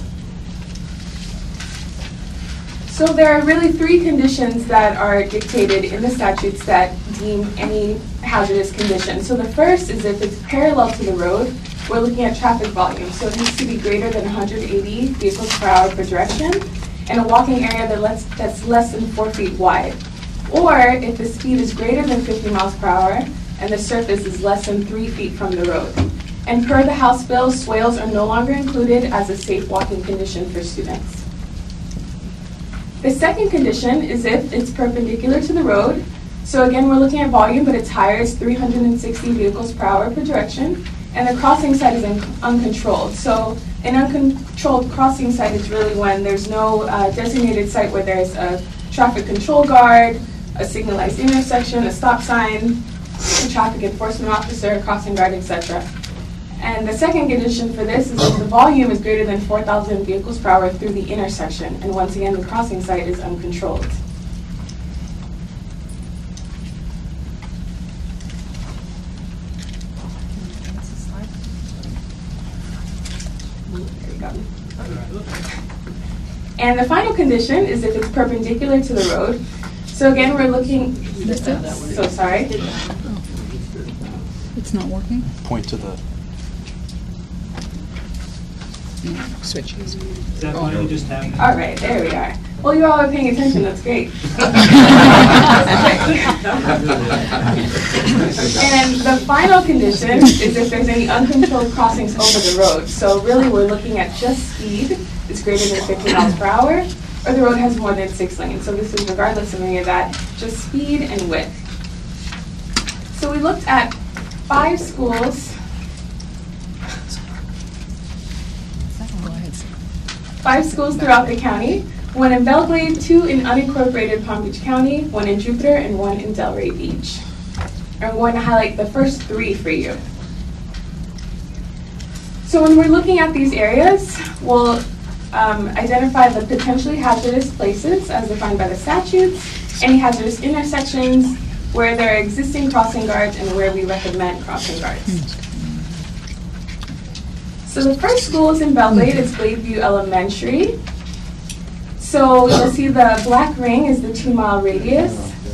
So there are really 3 conditions that are dictated in the statutes that deem any hazardous condition. So the first is if it's parallel to the road, we're looking at traffic volume. So it needs to be greater than 180 vehicles per hour per direction, and a walking area that's less than 4 feet wide. Or if the speed is greater than 50 miles per hour and the surface is less than 3 feet from the road. And per the House bill, swales are no longer included as a safe walking condition for students. The second condition is if it's perpendicular to the road. So again, we're looking at volume, but its higher is 360 vehicles per hour per direction, and the crossing site is uncontrolled. So an uncontrolled crossing site is really when there's no designated site where there's a traffic control guard, a signalized intersection, a stop sign, a traffic enforcement officer, a crossing guard, etc. And the second condition for this is if the volume is greater than 4,000 vehicles per hour through the intersection. And once again, the crossing site is uncontrolled. And the final condition is if it's perpendicular to the road. So again, we're looking, so sorry. It's not working? Point to the... Switch. Is that one you just have? All right, there we are. Well, you all are paying attention, that's great. And the final condition is if there's any uncontrolled crossings over the road. So really, we're looking at just speed is greater than 50 miles per hour, or the road has more than 6 lanes. So this is regardless of any of that, just speed and width. So we looked at 5 schools. 5 schools throughout the county, 1 in Belgrade, 2 in unincorporated Palm Beach County, 1 in Jupiter, and 1 in Delray Beach. I'm going to highlight the first 3 for you. So when we're looking at these areas, we'll identify the potentially hazardous places as defined by the statutes, any hazardous intersections, where there are existing crossing guards, and where we recommend crossing guards. So the first school is in Belgrade, it's Lakeview Elementary. So you'll see the black ring is the 2-mile radius.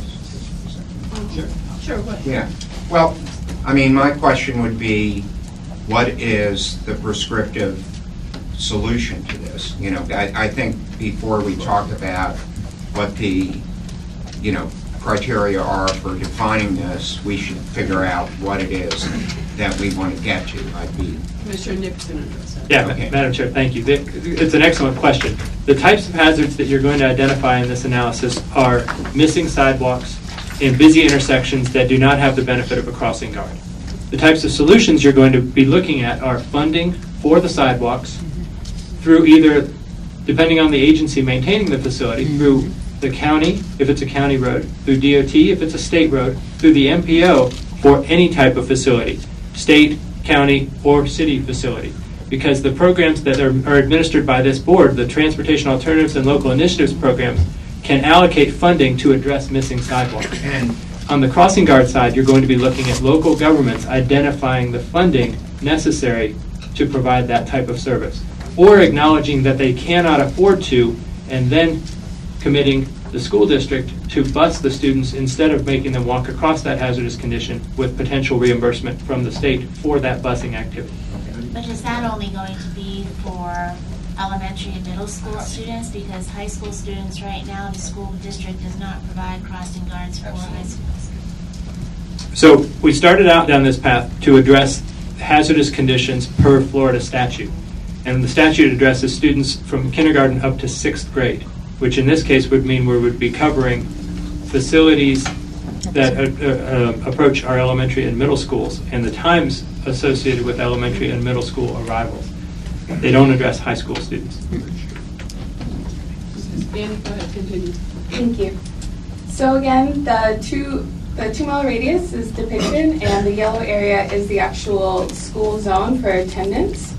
Sure. Yeah. Well, I mean, my question would be, what is the prescriptive solution to this? You know, I think before we talked about what the, criteria are for defining this, we should figure out what it is that we want to get to. I'd be Commissioner Nixon address that. Yeah, Okay. Madam Chair, thank you. It's an excellent question. The types of hazards that you're going to identify in this analysis are missing sidewalks and busy intersections that do not have the benefit of a crossing guard. The types of solutions you're going to be looking at are funding for the sidewalks through either, depending on the agency maintaining the facility, through the county, if it's a county road, through DOT, if it's a state road, through the MPO for any type of facility, state, county, or city facility. Because the programs that are administered by this board, the Transportation Alternatives and Local Initiatives programs, can allocate funding to address missing sidewalks. And on the crossing guard side, you're going to be looking at local governments identifying the funding necessary to provide that type of service, or acknowledging that they cannot afford to, and then committing the school district to bus the students instead of making them walk across that hazardous condition with potential reimbursement from the state for that busing activity. But is that only going to be for elementary and middle school students? Because high school students right now, the school district does not provide crossing guards for high schools. So we started out down this path to address hazardous conditions per Florida statute. And the statute addresses students from kindergarten up to 6th grade, which in this case would mean we would be covering facilities that approach our elementary and middle schools and the times associated with elementary and middle school arrivals. They don't address high school students. Annie, go ahead, continue. Thank you. So again, the 2-mile radius is depicted, and the yellow area is the actual school zone for attendance.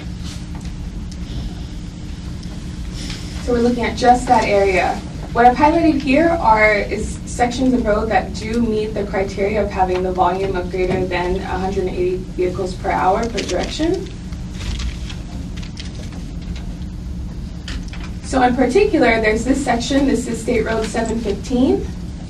So we're looking at just that area. What I've highlighted here is sections of road that do meet the criteria of having the volume of greater than 180 vehicles per hour per direction. So in particular, there's this section. This is State Road 715.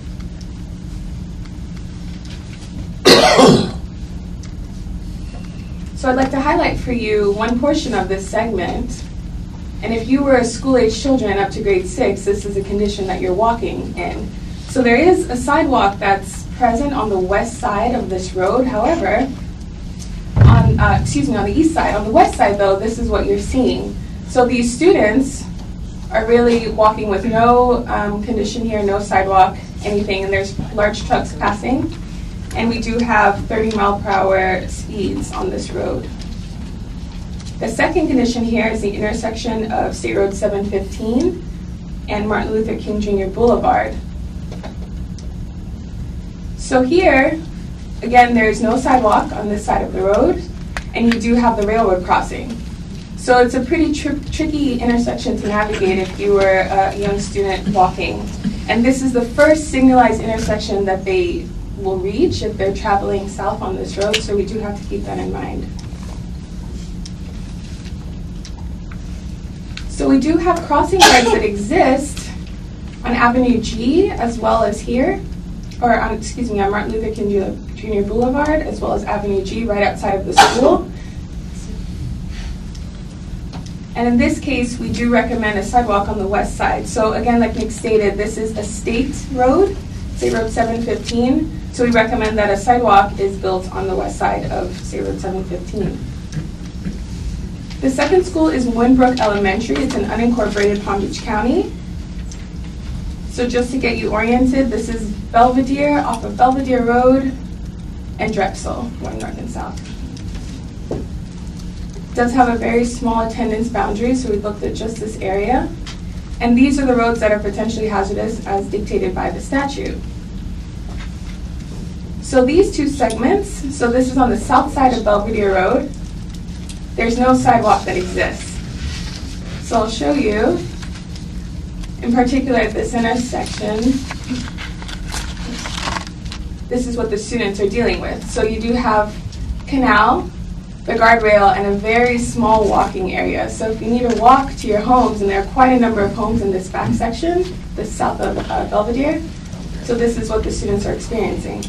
So I'd like to highlight for you one portion of this segment. And if you were school-age children up to grade 6, this is a condition that you're walking in. So there is a sidewalk that's present on the west side of this road. However, on the east side. On the west side, though, this is what you're seeing. So these students are really walking with no condition here, no sidewalk, anything, and there's large trucks passing. And we do have 30-mile-per-hour speeds on this road. The second condition here is the intersection of State Road 715 and Martin Luther King Jr. Boulevard. So here, again, there's no sidewalk on this side of the road, and you do have the railroad crossing. So it's a pretty tricky intersection to navigate if you were a young student walking. And this is the first signalized intersection that they will reach if they're traveling south on this road, so we do have to keep that in mind. So we do have crossing guards that exist on Avenue G as well as here, or on Martin Luther King Jr. Boulevard as well as Avenue G right outside of the school. And in this case, we do recommend a sidewalk on the west side. So again, like Nick stated, this is a state road, State Road 715. So we recommend that a sidewalk is built on the west side of State Road 715. The second school is Winbrook Elementary. It's in unincorporated Palm Beach County. So just to get you oriented, this is Belvedere, off of Belvedere Road, and Drexel, going north and south. It does have a very small attendance boundary, so we looked at just this area. And these are the roads that are potentially hazardous as dictated by the statute. So these two segments, so this is on the south side of Belvedere Road. There's no sidewalk that exists. So I'll show you, in particular at this intersection, this is what the students are dealing with. So you do have canal, the guardrail, and a very small walking area. So if you need to walk to your homes, and there are quite a number of homes in this back section, the south of Belvedere, so this is what the students are experiencing.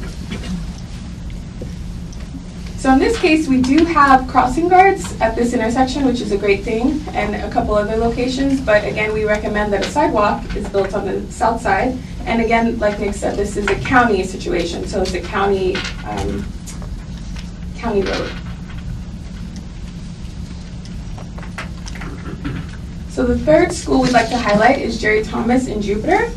So in this case, we do have crossing guards at this intersection, which is a great thing, and a couple other locations, but again, we recommend that a sidewalk is built on the south side And again, like Nick said, this is a county situation, so it's a county road. So the third school we'd like to highlight is Jerry Thomas in Jupiter.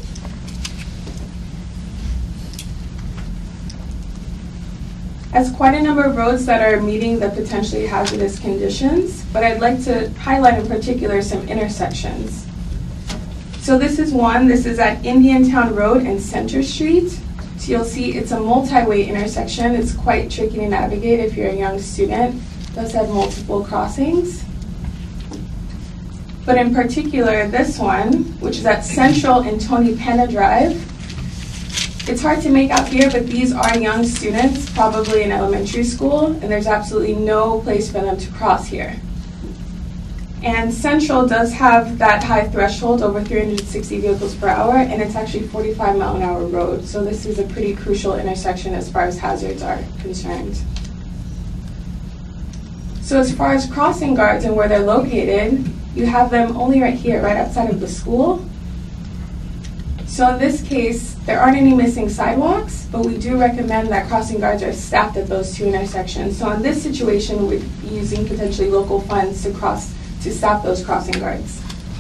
Has quite a number of roads that are meeting the potentially hazardous conditions, but I'd like to highlight in particular some intersections. So this is one, this is at Indiantown Road and Center Street. So you'll see it's a multi-way intersection. It's quite tricky to navigate if you're a young student. It does have multiple crossings. But in particular, this one, which is at Central and Tony Penna Drive. It's hard to make out here, but these are young students, probably in elementary school, and there's absolutely no place for them to cross here. And Central does have that high threshold, over 360 vehicles per hour, and it's actually 45-mile-an-hour road. So this is a pretty crucial intersection as far as hazards are concerned. So as far as crossing guards and where they're located, you have them only right here, right outside of the school. So in this case, there aren't any missing sidewalks, but we do recommend that crossing guards are staffed at those two intersections. So in this situation, we're using potentially local funds to staff those crossing guards.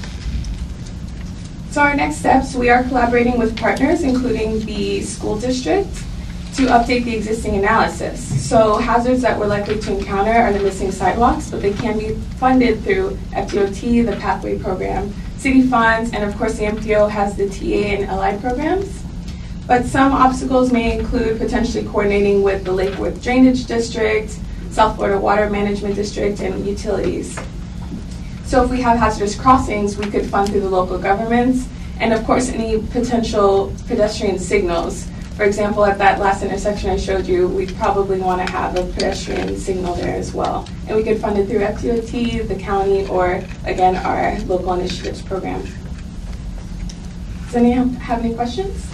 So our next steps, we are collaborating with partners, including the school district, to update the existing analysis. So hazards that we're likely to encounter are the missing sidewalks, but they can be funded through FDOT, the Pathway Program, city funds, and of course the MPO has the TA and LI programs. But some obstacles may include potentially coordinating with the Lake Worth Drainage District, South Florida Water Management District, and utilities. So if we have hazardous crossings, we could fund through the local governments, and of course any potential pedestrian signals. For example, at that last intersection I showed you, we'd probably want to have a pedestrian signal there as well. And we could fund it through FDOT, the county, or again, our local initiatives program. Does anyone have any questions?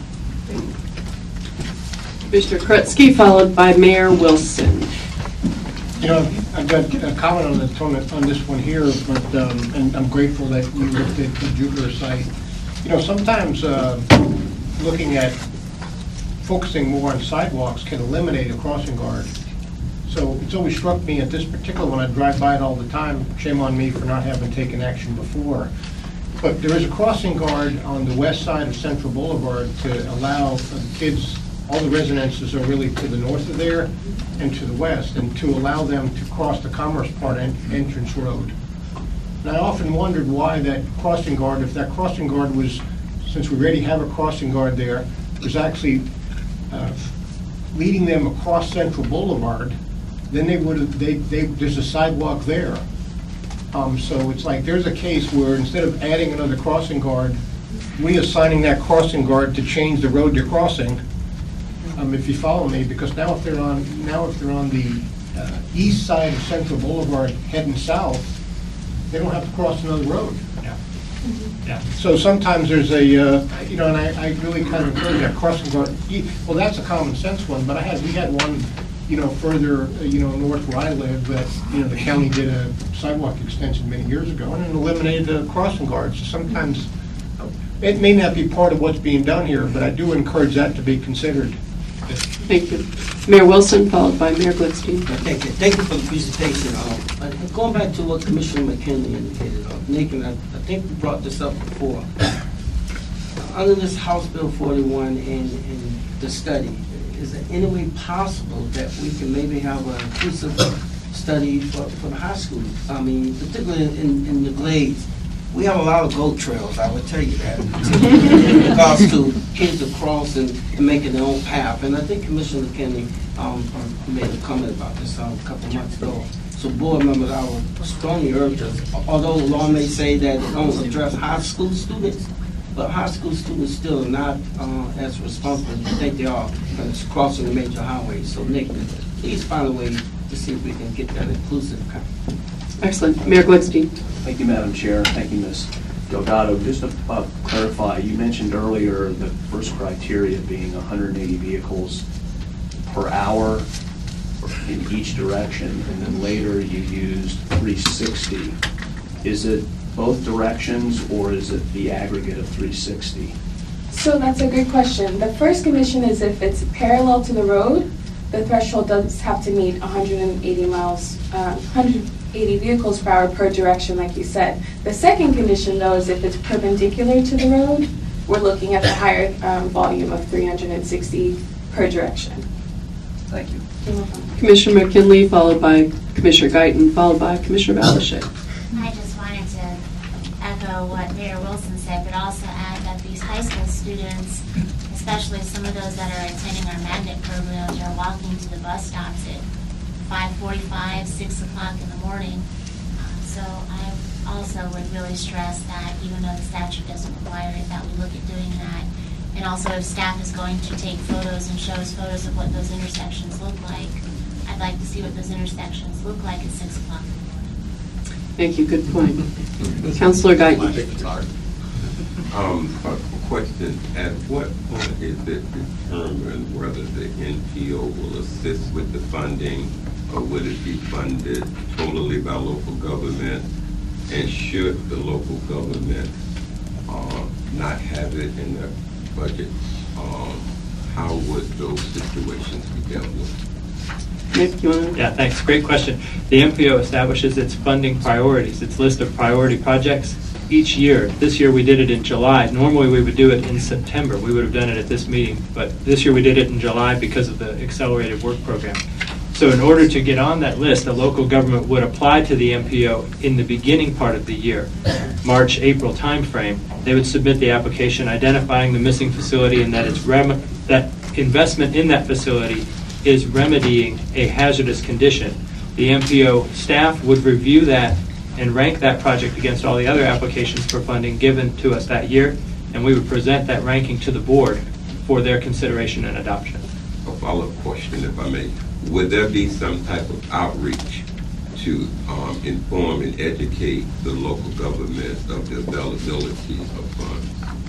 Mr. Krutsky, followed by Mayor Wilson. You know, I've got a comment on this one here, but and I'm grateful that you looked at the Jupiter site. You know, sometimes looking at focusing more on sidewalks can eliminate a crossing guard. So it's always struck me at this particular one, I drive by it all the time, shame on me for not having taken action before. But there is a crossing guard on the west side of Central Boulevard to allow kids, all the residences are really to the north of there and to the west, and to allow them to cross the Commerce Part entrance road. And I often wondered why that crossing guard, if that crossing guard was, since we already have a crossing guard there, was actually leading them across Central Boulevard, then they would have, there's a sidewalk there. So it's like there's a case where instead of adding another crossing guard, reassigning that crossing guard to change the road they're crossing, if you follow me, because now if they're on the east side of Central Boulevard heading south, they don't have to cross another road. Yeah. So sometimes there's a, you know, and I really kind of encourage that crossing guard. Well, that's a common sense one, but we had one, you know, further, you know, north where I live that, you know, the county did a sidewalk extension many years ago and it eliminated the crossing guards. So sometimes it may not be part of what's being done here, but I do encourage that to be considered. Thank you. Mayor Wilson, followed by Mayor Glickstein. Thank you. Thank you for the presentation. Going back to what Commissioner McKinley indicated, Nick, and I think we brought this up before. Under this House Bill 41 and the study, is there any way possible that we can maybe have an inclusive study for the high school? I mean, particularly in the Glades, we have a lot of goat trails, I would tell you that, in regards to kids across and making their own path. And I think Commissioner McKinney made a comment about this a couple of months ago. So board members, I would strongly urge us, although the law may say that it don't address high school students, but high school students still are not as responsible as you think they are when it's crossing the major highways. So Nick, please find a way to see if we can get that inclusive. Excellent. Mayor Glickstein. Thank you, Madam Chair. Thank you, Ms. Delgado. Just to clarify, you mentioned earlier the first criteria being 180 vehicles per hour in each direction, and then later you used 360. Is it both directions, or is it the aggregate of 360? So that's a good question. The first condition is if it's parallel to the road, the threshold does have to meet 180 vehicles per hour per direction, like you said. The second condition, though, is if it's perpendicular to the road, we're looking at the higher volume of 360 per direction. Thank you. Commissioner McKinley, followed by Commissioner Guyton, followed by Commissioner Balashay. I just wanted to echo what Mayor Wilson said, but also add that these high school students, especially some of those that are attending our magnet programs, are walking to the bus stops at 5:45, 6 o'clock in the morning. So I also would really stress that even though the statute doesn't require it, that we look at doing that. And also if staff is going to take photos and show us photos of what those intersections look like, I'd like to see what those intersections look like at 6 o'clock in the morning. Thank you, good point. Councilor Guyton. A question, at what point is it determined whether the NPO will assist with the funding or would it be funded totally by local government? And should the local government not have it in their budget, how would those situations be dealt with? Nick, you want to? Yeah, thanks. Great question. The MPO establishes its funding priorities, its list of priority projects each year. This year we did it in July. Normally we would do it in September. We would have done it at this meeting, but this year we did it in July because of the accelerated work program. So in order to get on that list, the local government would apply to the MPO in the beginning part of the year, March, April timeframe. They would submit the application identifying the missing facility and that that investment in that facility is remedying a hazardous condition. The MPO staff would review that and rank that project against all the other applications for funding given to us that year, and we would present that ranking to the board for their consideration and adoption. A follow-up question, if I may. Would there be some type of outreach to inform and educate the local government of the availability of funds?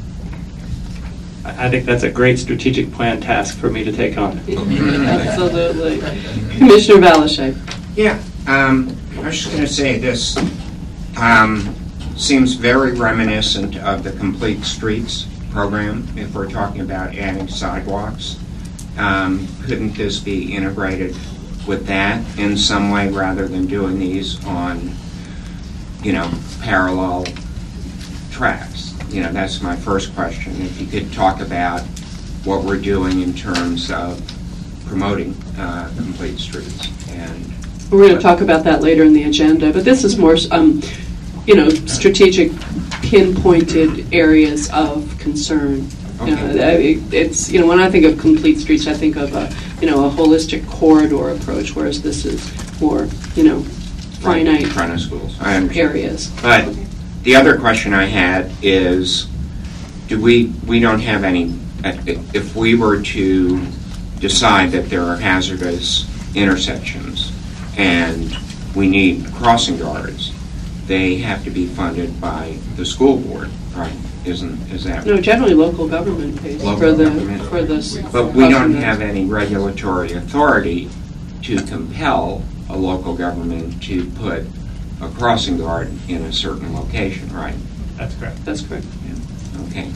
I think that's a great strategic plan task for me to take on. Absolutely. Commissioner Balashay. Yeah, I was just going to say this seems very reminiscent of the Complete Streets program if we're talking about adding sidewalks. Couldn't this be integrated with that in some way rather than doing these on, parallel tracks? That's my first question. If you could talk about what we're doing in terms of promoting Complete Streets. And we're going to talk about that later in the agenda, but this is more, strategic, pinpointed areas of concern. Okay. It's when I think of Complete Streets, I think of a holistic corridor approach, whereas this is more finite in front of schools. I understand. Areas. But the other question I had is, we don't have any, if we were to decide that there are hazardous intersections and we need crossing guards, they have to be funded by the school board, right? Is that no? Generally, local government pays for this. But we don't have any regulatory authority to compel a local government to put a crossing guard in a certain location, right? That's correct. That's correct. Yeah. Okay.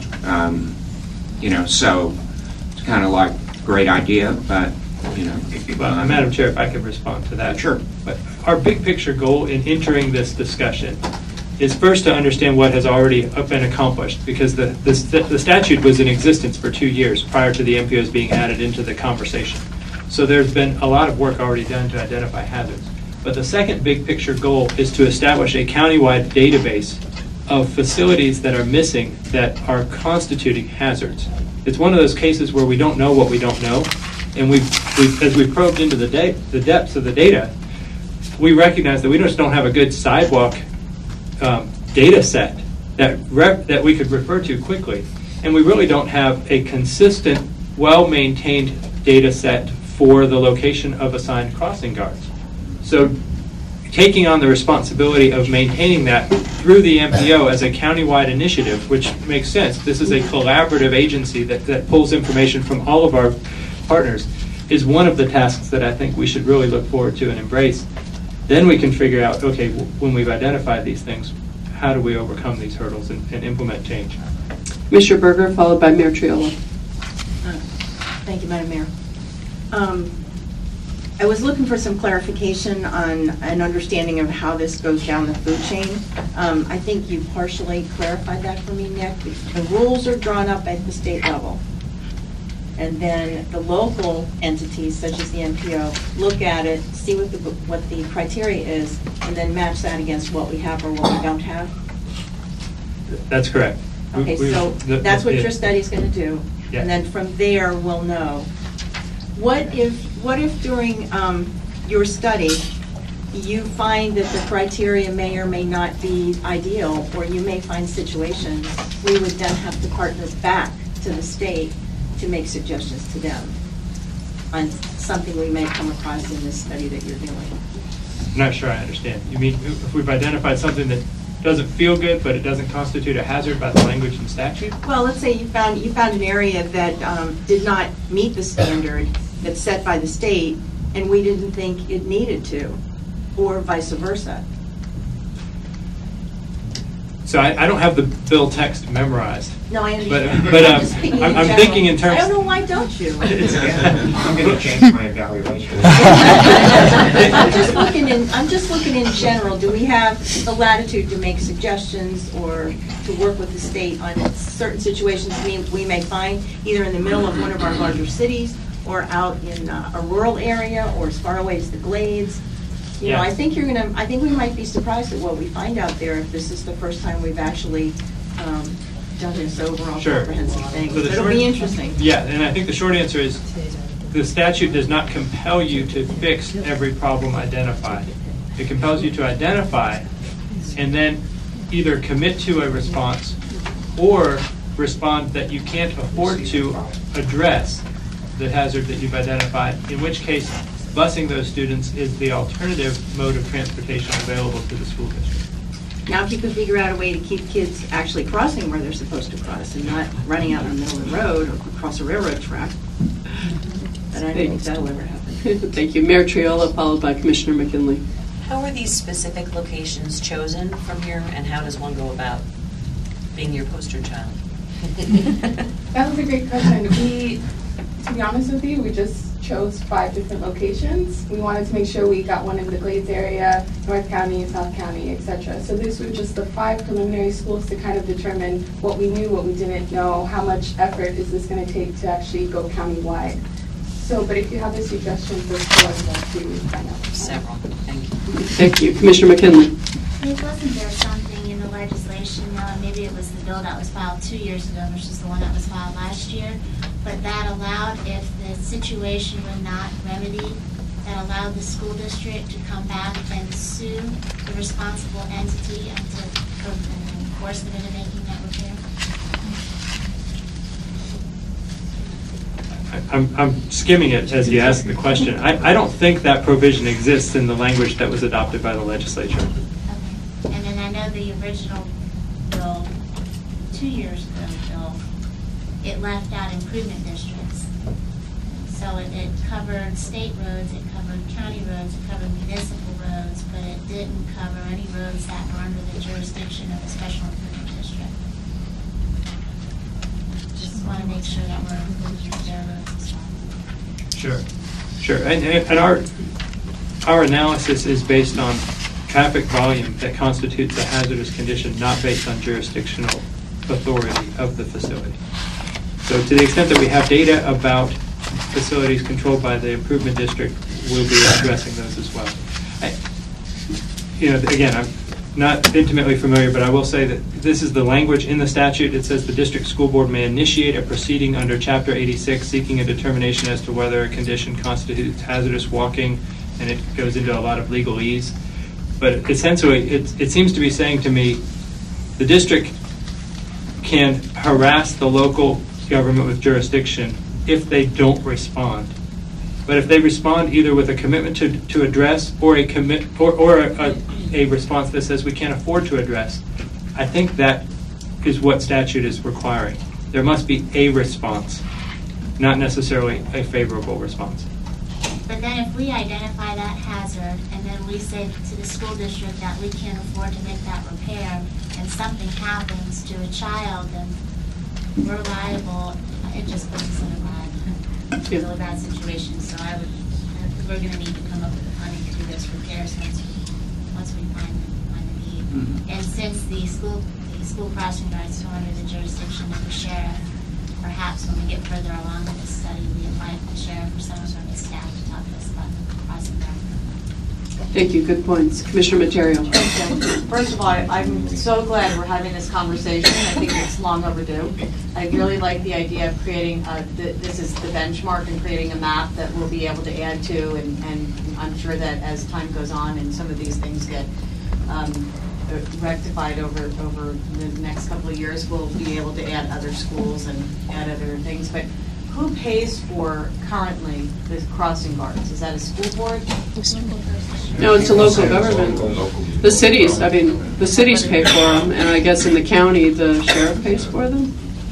So it's kind of like great idea, but Madam Chair, if I could respond to that. Sure. But our big picture goal in entering this discussion is first to understand what has already been accomplished, because the statute was in existence for 2 years prior to the MPOs being added into the conversation. So there's been a lot of work already done to identify hazards. But the second big picture goal is to establish a countywide database of facilities that are missing that are constituting hazards. It's one of those cases where we don't know what we don't know, and as we probed into the depths of the data, we recognize that we just don't have a good sidewalk data set that we could refer to quickly, and we really don't have a consistent, well-maintained data set for the location of assigned crossing guards. So taking on the responsibility of maintaining that through the MPO as a countywide initiative, which makes sense, this is a collaborative agency that pulls information from all of our partners, is one of the tasks that I think we should really look forward to and embrace. Then we can figure out, okay, when we've identified these things, how do we overcome these hurdles and implement change? Commissioner Berger, followed by Mayor Triola. Thank you, Madam Mayor. I was looking for some clarification on an understanding of how this goes down the food chain. I think you partially clarified that for me, Nick. The rules are drawn up at the state level. And then the local entities, such as the MPO, look at it, see what the criteria is, and then match that against what we have or what we don't have. That's correct. Okay, so that's what your study's going to do. Yeah. And then from there, we'll know. What if during your study, you find that the criteria may or may not be ideal, or you may find situations, we would then have to partner back to the state to make suggestions to them on something we may come across in this study that you're doing. I'm not sure I understand. You mean if we've identified something that doesn't feel good, but it doesn't constitute a hazard by the language and statute? Well, let's say you found an area that did not meet the standard that's set by the state, and we didn't think it needed to, or vice versa. So I don't have the bill text memorized. No, I understand. But I'm thinking in terms. I don't know, why don't you? I'm going to change my evaluation. I'm just looking in general. Do we have the latitude to make suggestions or to work with the state on certain situations we may find either in the middle of one of our larger cities or out in a rural area or as far away as the Glades? You know, I think we might be surprised at what we find out there if this is the first time we've actually done this overall comprehensive thing. So it'll be interesting. Yeah, and I think the short answer is the statute does not compel you to fix every problem identified. It compels you to identify and then either commit to a response or respond that you can't afford to address the hazard that you've identified, in which case busing those students is the alternative mode of transportation available to the school district. Now, if you can figure out a way to keep kids actually crossing where they're supposed to cross and not running out in the middle of the road or across a railroad track, but I don't think that'll ever happen. Thank you. Mayor Triola, followed by Commissioner McKinley. How are these specific locations chosen from here, and how does one go about being your poster child? That was a great question. To be honest with you, we just chose 5 different locations. We wanted to make sure we got one in the Glades area, North County, South County, etc. So this was just the 5 preliminary schools to kind of determine what we knew, what we didn't know, how much effort is this going to take to actually go countywide. So, but if you have any suggestions, let's go and to find out. Several. Thank you. Thank you. Commissioner McKinley. Wasn't there something in the legislation, maybe it was the bill that was filed 2 years ago versus the one that was filed last year, but that allowed, if the situation were not remedied, that allowed the school district to come back and sue the responsible entity and to enforce them into making that repair? I'm skimming it as you ask the question. I don't think that provision exists in the language that was adopted by the legislature. Okay. And then I know the original bill, 2 years ago bill, it left out improvement districts. So it covered state roads, it covered county roads, it covered municipal roads, but it didn't cover any roads that were under the jurisdiction of a special improvement district. Just want to make sure that we're including their roads as well. Sure. And our analysis is based on traffic volume that constitutes a hazardous condition, not based on jurisdictional authority of the facility. So to the extent that we have data about facilities controlled by the improvement district, we'll be addressing those as well. Again, I'm not intimately familiar, but I will say that this is the language in the statute. It says the district school board may initiate a proceeding under Chapter 86 seeking a determination as to whether a condition constitutes hazardous walking, and it goes into a lot of legalese. But essentially, it seems to be saying to me, the district can harass the local government with jurisdiction if they don't respond. But if they respond either with a commitment to address or a response that says we can't afford to address, I think that is what statute is requiring. There must be a response, not necessarily a favorable response. But then if we identify that hazard and then we say to the school district that we can't afford to make that repair and something happens to a child, then we're liable, it just puts us in a really bad situation. So we're going to need to come up with the funding to do those repairs once we find the need. Mm-hmm. And since the school crossing guards are under the jurisdiction of the sheriff, perhaps when we get further along with this study, we invite the sheriff or someone from his staff to talk to us about the crossing guard. Thank you. Good points. Commissioner Materio. First of all, I'm so glad we're having this conversation. I think it's long overdue. I really like the idea of creating, this is the benchmark, and creating a map that we'll be able to add to, and I'm sure that as time goes on and some of these things get rectified over the next couple of years, we'll be able to add other schools and add other things. But who pays for currently the crossing guards? Is that a school board? No, it's a local government. The cities, the cities pay for them, and I guess in the county, the sheriff pays for them.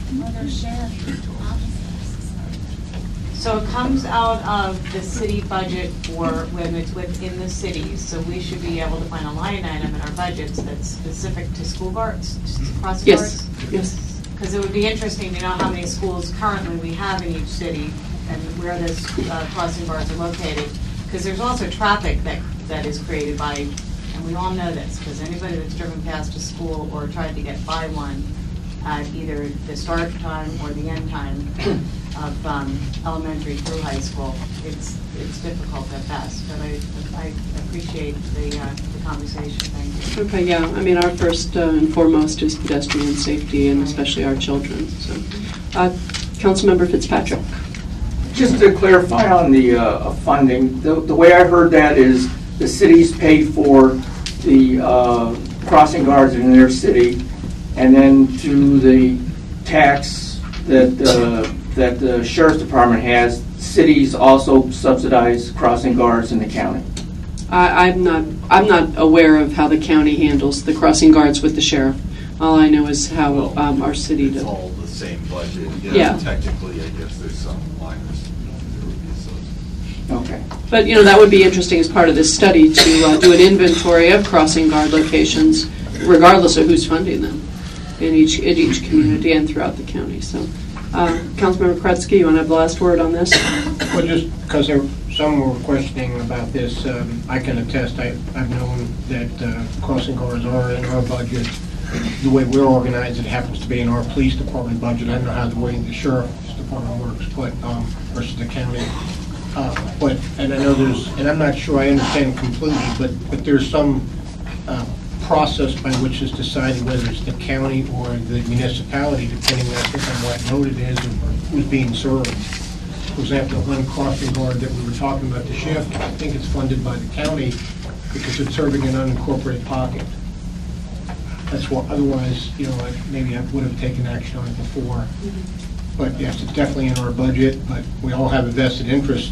So it comes out of the city budget for when it's within the cities, so we should be able to find a line item in our budgets that's specific to school guards, crossing guards? Yes. Because it would be interesting to know how many schools currently we have in each city and where those crossing guards are located. Because there's also traffic that is created by, and we all know this, because anybody that's driven past a school or tried to get by one at either the start time or the end time of elementary through high school, it's difficult at best. But I appreciate the conversation. Thank you. Okay, yeah. I mean, our first and foremost is pedestrian safety, and especially our children. So, Councilmember Fitzpatrick. Just to clarify on the funding, the way I heard that is the cities pay for the crossing guards in their city, and then to the tax that the sheriff's department has, cities also subsidize crossing guards in the county. I'm not aware of how the county handles the crossing guards with the sheriff. All I know is how our city does. It's all the same budget. Yeah. Technically, I guess there's some minors. Okay. But, that would be interesting as part of this study to do an inventory of crossing guard locations, regardless of who's funding them, in each community and throughout the county. So, Councilmember Kretzky, you want to have the last word on this? Well, just because some were questioning about this, I can attest. I've known that crossing guards are in our budget. The way we're organized, it happens to be in our police department budget. I don't know how the way the sheriff's department works, but versus the county. And I know and I'm not sure I understand completely, but there's some process by which is decided whether it's the county or the municipality, depending I think on what note it is and who's being served. For example, the one crossing guard that we were talking about, the shift, I think it's funded by the county because it's serving an unincorporated pocket. That's what, otherwise, maybe I would have taken action on it before. But yes, it's definitely in our budget, but we all have a vested interest.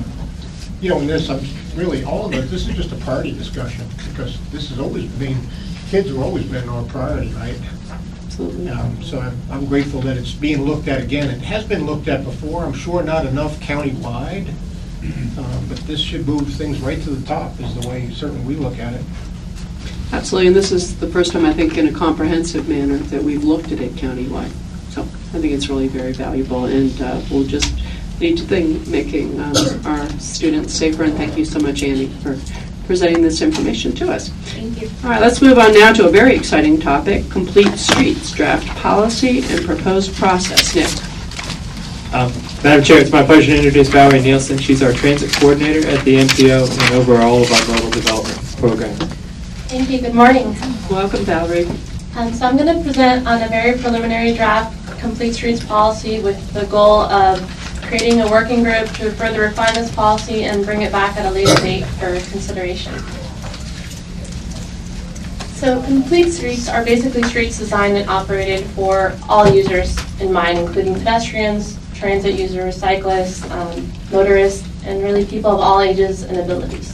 In this, really, all of us, this is just a priority discussion because this has always been, kids have always been our priority, right? Absolutely. So I'm grateful that it's being looked at again. It has been looked at before, I'm sure not enough countywide, but this should move things right to the top is the way certainly we look at it. Absolutely, and this is the first time, I think, in a comprehensive manner that we've looked at it countywide. So I think it's really very valuable, and we'll just need to think making our students safer. And thank you so much, Annie, for presenting this information to us. Thank you. All right, let's move on now to a very exciting topic: complete streets, draft policy and proposed process. Nick. Madam Chair, it's my pleasure to introduce Valerie Nielsen. She's our transit coordinator at the MPO and over all of our modal development programs. Thank you. Good morning. Welcome, Valerie. So I'm going to present on a very preliminary draft complete streets policy with the goal of creating a working group to further refine this policy and bring it back at a later date for consideration. So complete streets are basically streets designed and operated for all users in mind, including pedestrians, transit users, cyclists, motorists, and really people of all ages and abilities.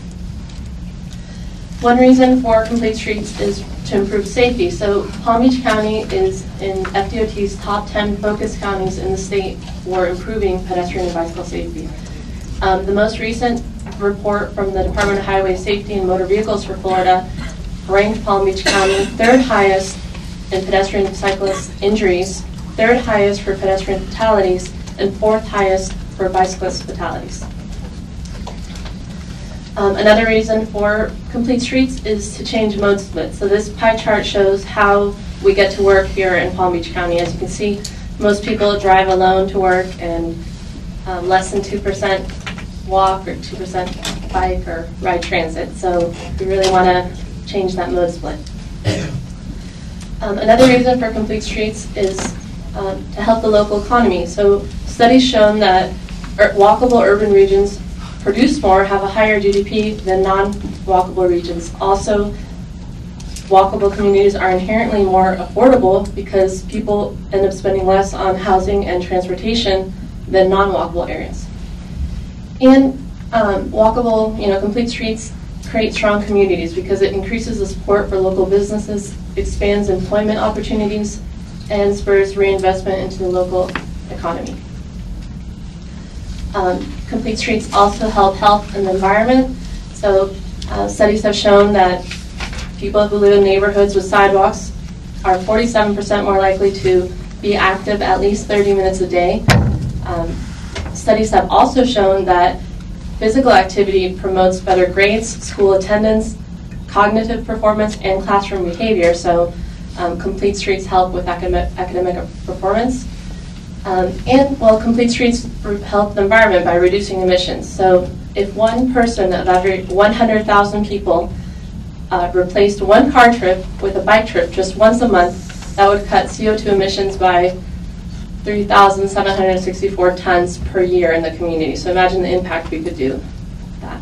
One reason for complete streets is to improve safety. So Palm Beach County is in FDOT's top 10 focus counties in the state for improving pedestrian and bicycle safety. The most recent report from the Department of Highway Safety and Motor Vehicles for Florida ranked Palm Beach County third highest in pedestrian and cyclist injuries third highest for pedestrian fatalities and fourth highest for bicyclist fatalities. Another reason for complete streets is to change mode split. So this pie chart shows how we get to work here in Palm Beach County. As you can see, most people drive alone to work, and less than 2% walk or 2% bike or ride transit. So we really want to change that mode split. Another reason for complete streets is to help the local economy. So studies shown that walkable urban regions produce more, have a higher GDP than non-walkable regions. Also, walkable communities are inherently more affordable because people end up spending less on housing and transportation than non-walkable areas. And walkable, complete streets create strong communities because it increases the support for local businesses, expands employment opportunities, and spurs reinvestment into the local economy. Complete streets also help health and the environment. So studies have shown that people who live in neighborhoods with sidewalks are 47% more likely to be active at least 30 minutes a day. Studies have also shown that physical activity promotes better grades, school attendance, cognitive performance, and classroom behavior. So complete streets help with academic performance. Complete streets help the environment by reducing emissions. So if one person of every 100,000 people replaced one car trip with a bike trip just once a month, that would cut CO2 emissions by 3,764 tons per year in the community. So imagine the impact we could do with that.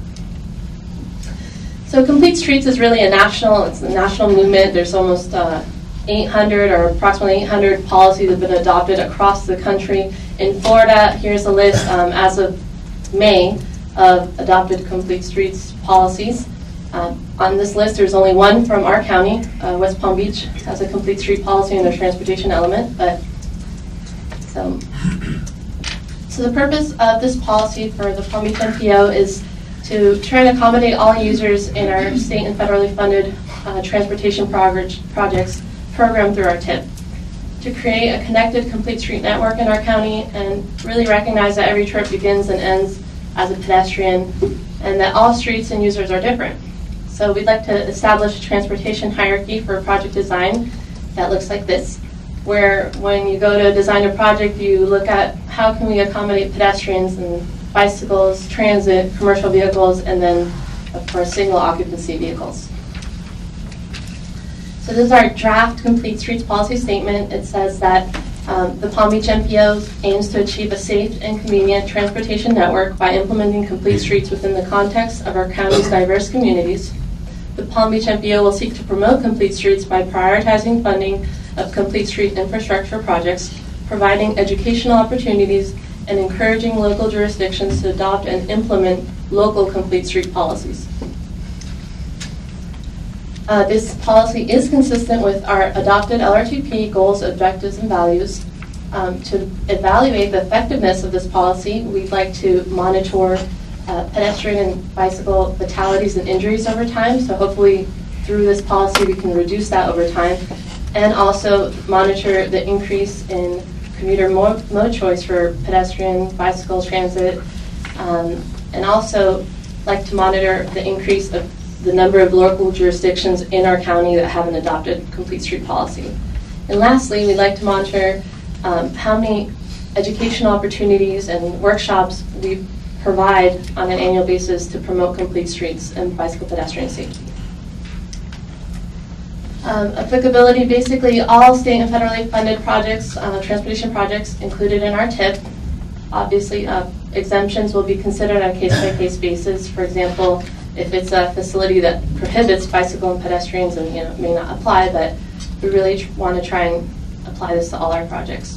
So Complete Streets is really it's a national movement. There's almost 800 or approximately 800 policies have been adopted across the country. In Florida, here's a list as of May of adopted Complete Streets policies. On this list, there's only one from our county. West Palm Beach has a Complete Street policy in their transportation element. So the purpose of this policy for the Palm Beach MPO is to try and accommodate all users in our state and federally funded transportation projects program through our TIP, to create a connected complete street network in our county and really recognize that every trip begins and ends as a pedestrian and that all streets and users are different. So we'd like to establish a transportation hierarchy for project design that looks like this, where when you go to design a project, you look at how can we accommodate pedestrians and bicycles, transit, commercial vehicles, and then, of course, single occupancy vehicles. So this is our draft Complete Streets policy statement. It says that the Palm Beach MPO aims to achieve a safe and convenient transportation network by implementing complete streets within the context of our county's diverse communities. The Palm Beach MPO will seek to promote complete streets by prioritizing funding of complete street infrastructure projects, providing educational opportunities, and encouraging local jurisdictions to adopt and implement local complete street policies. This policy is consistent with our adopted LRTP goals, objectives, and values. To evaluate the effectiveness of this policy, we'd like to monitor pedestrian and bicycle fatalities and injuries over time. So hopefully through this policy we can reduce that over time, and also monitor the increase in commuter mode choice for pedestrian, bicycle, transit, and also like to monitor the increase of the number of local jurisdictions in our county that have an adopted complete street policy. And lastly, we'd like to monitor how many educational opportunities and workshops we provide on an annual basis to promote complete streets and bicycle pedestrian safety. Applicability, basically all state and federally funded projects, transportation projects included in our TIP. Obviously, exemptions will be considered on a case-by-case basis. For example, if it's a facility that prohibits bicycle and pedestrians, and it may not apply, but we really want to try and apply this to all our projects.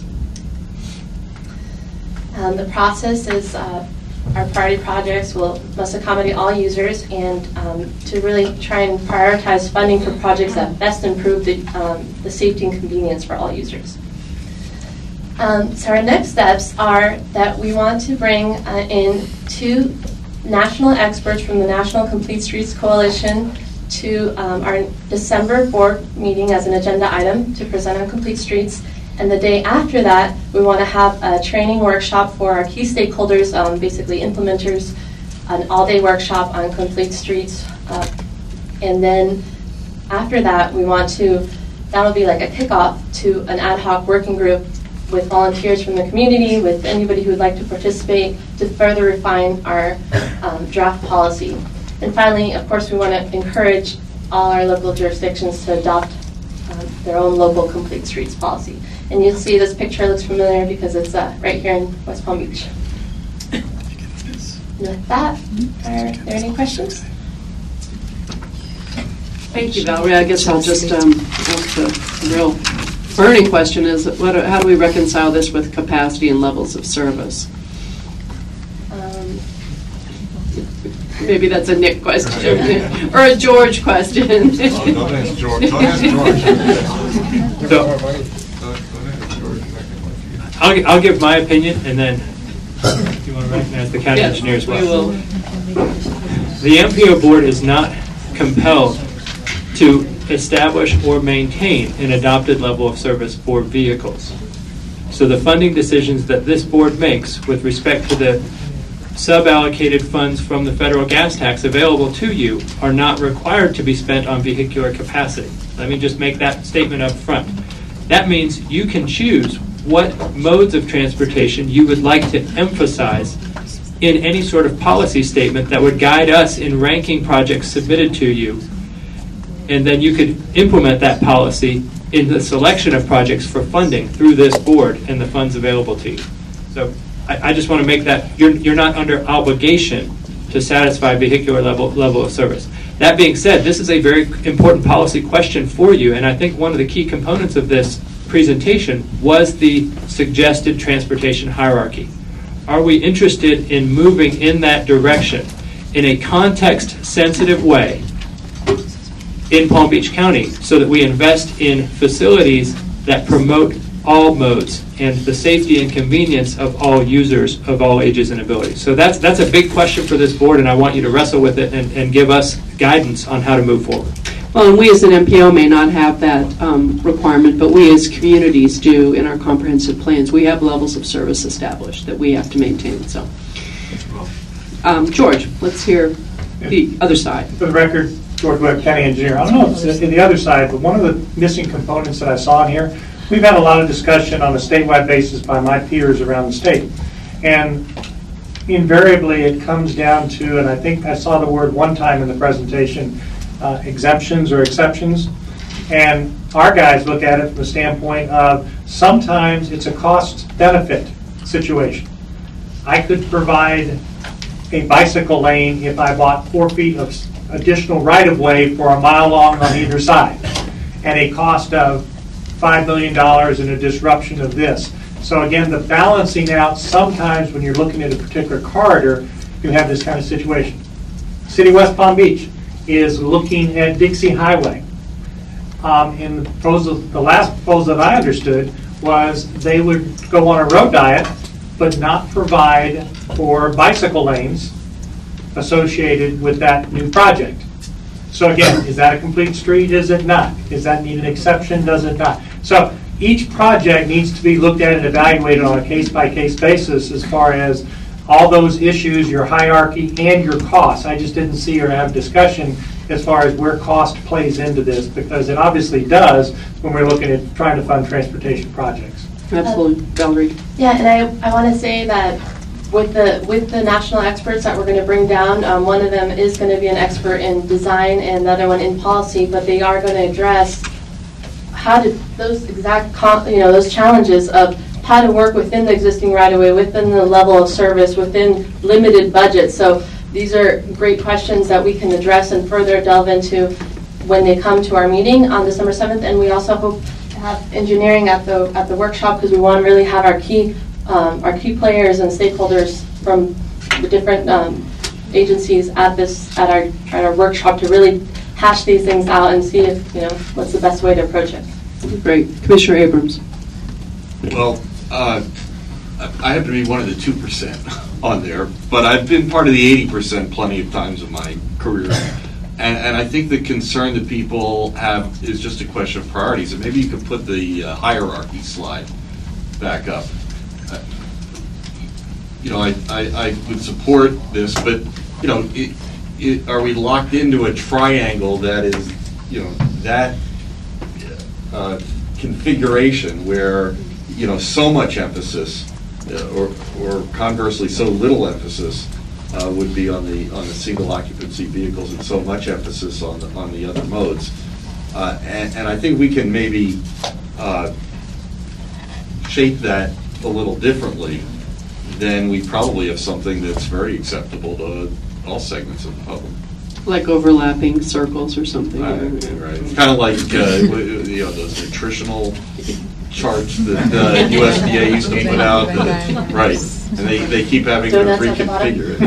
The process is our priority projects must accommodate all users, and to really try and prioritize funding for projects that best improve the safety and convenience for all users. So our next steps are that we want to bring in 2 national experts from the National Complete Streets Coalition to our December board meeting as an agenda item to present on complete streets. And the day after that, we want to have a training workshop for our key stakeholders, basically implementers, an all-day workshop on complete streets. And then after that, we want to, that'll be like a kickoff to an ad hoc working group with volunteers from the community, with anybody who would like to participate, to further refine our draft policy. And finally, of course, we want to encourage all our local jurisdictions to adopt their own local complete streets policy. And you'll see this picture looks familiar because it's right here in West Palm Beach. And with that, are there any questions? Thank you, Valerie. I guess I'll just ask the real burning question is, how do we reconcile this with capacity and levels of service? Maybe that's a Nick question or a George question. Don't ask George. Don't ask George. I'll give my opinion, and then if you want to recognize the county engineer as well. We will. The MPO board is not compelled to establish or maintain an adopted level of service for vehicles. So the funding decisions that this board makes with respect to the sub-allocated funds from the federal gas tax available to you are not required to be spent on vehicular capacity. Let me just make that statement up front. That means you can choose what modes of transportation you would like to emphasize in any sort of policy statement that would guide us in ranking projects submitted to you. And then you could implement that policy in the selection of projects for funding through this board and the funds available to you. So I just want to make that you're not under obligation to satisfy vehicular level of service. That being said, this is a very important policy question for you, and I think one of the key components of this presentation was the suggested transportation hierarchy. Are we interested in moving in that direction in a context-sensitive way in Palm Beach County so that we invest in facilities that promote all modes and the safety and convenience of all users of all ages and abilities? So that's a big question for this board, and I want you to wrestle with it and give us guidance on how to move forward. Well, and we as an MPO may not have that requirement, but we as communities do in our comprehensive plans. We have levels of service established that we have to maintain. So, George, let's hear the other side. For the record, George Webb, county engineer. I don't know if it's the other side, but one of the missing components that I saw in here, we've had a lot of discussion on a statewide basis by my peers around the state. And invariably it comes down to, and I think I saw the word one time in the presentation, exemptions or exceptions. And our guys look at it from the standpoint of sometimes it's a cost-benefit situation. I could provide a bicycle lane if I bought 4 feet of additional right-of-way for a mile long on either side, at a cost of $5 million and a disruption of this. So again, the balancing out, sometimes when you're looking at a particular corridor, you have this kind of situation. City of West Palm Beach is looking at Dixie Highway. In the proposal, the last proposal that I understood was they would go on a road diet, but not provide for bicycle lanes associated with that new project. So again, is that a complete street? Is it not? Does that need an exception? Does it not? So each project needs to be looked at and evaluated on a case-by-case basis as far as all those issues, your hierarchy, and your costs. I just didn't see or have discussion as far as where cost plays into this, because it obviously does when we're looking at trying to fund transportation projects. Absolutely. Valerie? Yeah, and I want to say that with the national experts that we're going to bring down, one of them is going to be an expert in design and the other one in policy, but they are going to address how to, those exact, those challenges of how to work within the existing right-of-way, within the level of service, within limited budgets. So these are great questions that we can address and further delve into when they come to our meeting on December 7th. And we also hope to have engineering at the workshop, because we want to really have our key players and stakeholders from the different agencies at our workshop to really hash these things out and see if what's the best way to approach it. Great. Commissioner Abrams. Well, I have to be one of the 2% on there, but I've been part of the 80% plenty of times in my career. And I think the concern that people have is just a question of priorities. And maybe you could put the hierarchy slide back up. I would support this, but, are we locked into a triangle that is, that configuration where, so much emphasis or conversely so little emphasis would be on the single occupancy vehicles and so much emphasis on the other modes. And I think we can maybe shape that a little differently. Then we probably have something that's very acceptable to all segments of the public. Like overlapping circles or something. Right. It's kind of like those nutritional charts that USDA used to put out. Right. And they keep having to reconfigure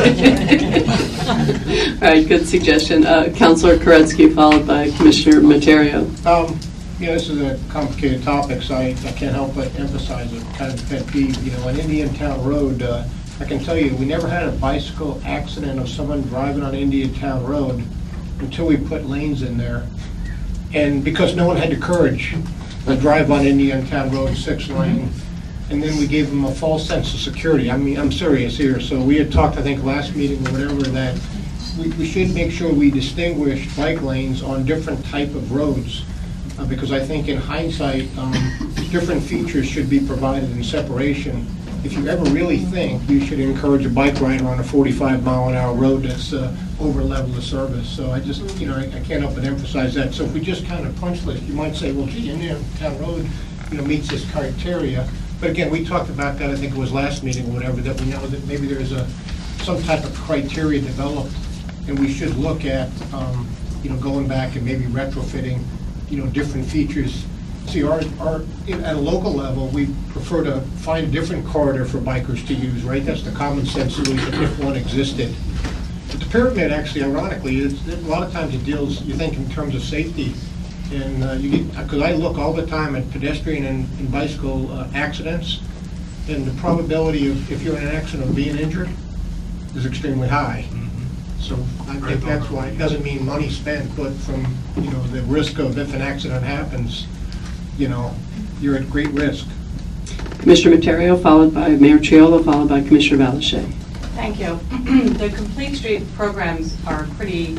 it. All right, good suggestion. Councilor Koretsky, followed by Commissioner Materio. This is a complicated topic, so I can't help but emphasize it. Kind of pet peeve. On Indian Town Road, I can tell you, we never had a bicycle accident of someone driving on Indian Town Road until we put lanes in there. And because no one had the courage to drive on Indian Town Road 6-lane, and then we gave them a false sense of security. I mean, I'm serious here. So we had talked, I think, last meeting or whatever, that we should make sure we distinguish bike lanes on different type of roads. Because I think in hindsight, different features should be provided in separation. If you ever really think you should encourage a bike rider on a 45-mile-an-hour road that's over level of service. So I just, I can't help but emphasize that. So if we just kind of punch list, you might say, well, gee, Indian Town Road, meets this criteria. But again, we talked about that, I think it was last meeting or whatever, that we know that maybe there's some type of criteria developed, and we should look at, going back and maybe retrofitting different features. See, at a local level, we prefer to find a different corridor for bikers to use, right? That's the common sense solution if one existed. But the pyramid, actually, ironically, a lot of times it deals, you think, in terms of safety. And because I look all the time at pedestrian and bicycle accidents, and the probability of, if you're in an accident, of being injured is extremely high. So I think that's why it doesn't mean money spent, but from the risk of if an accident happens, you're at great risk. Commissioner Materio, followed by Mayor Triola, followed by Commissioner Valasche. Thank you. The Complete Street programs are pretty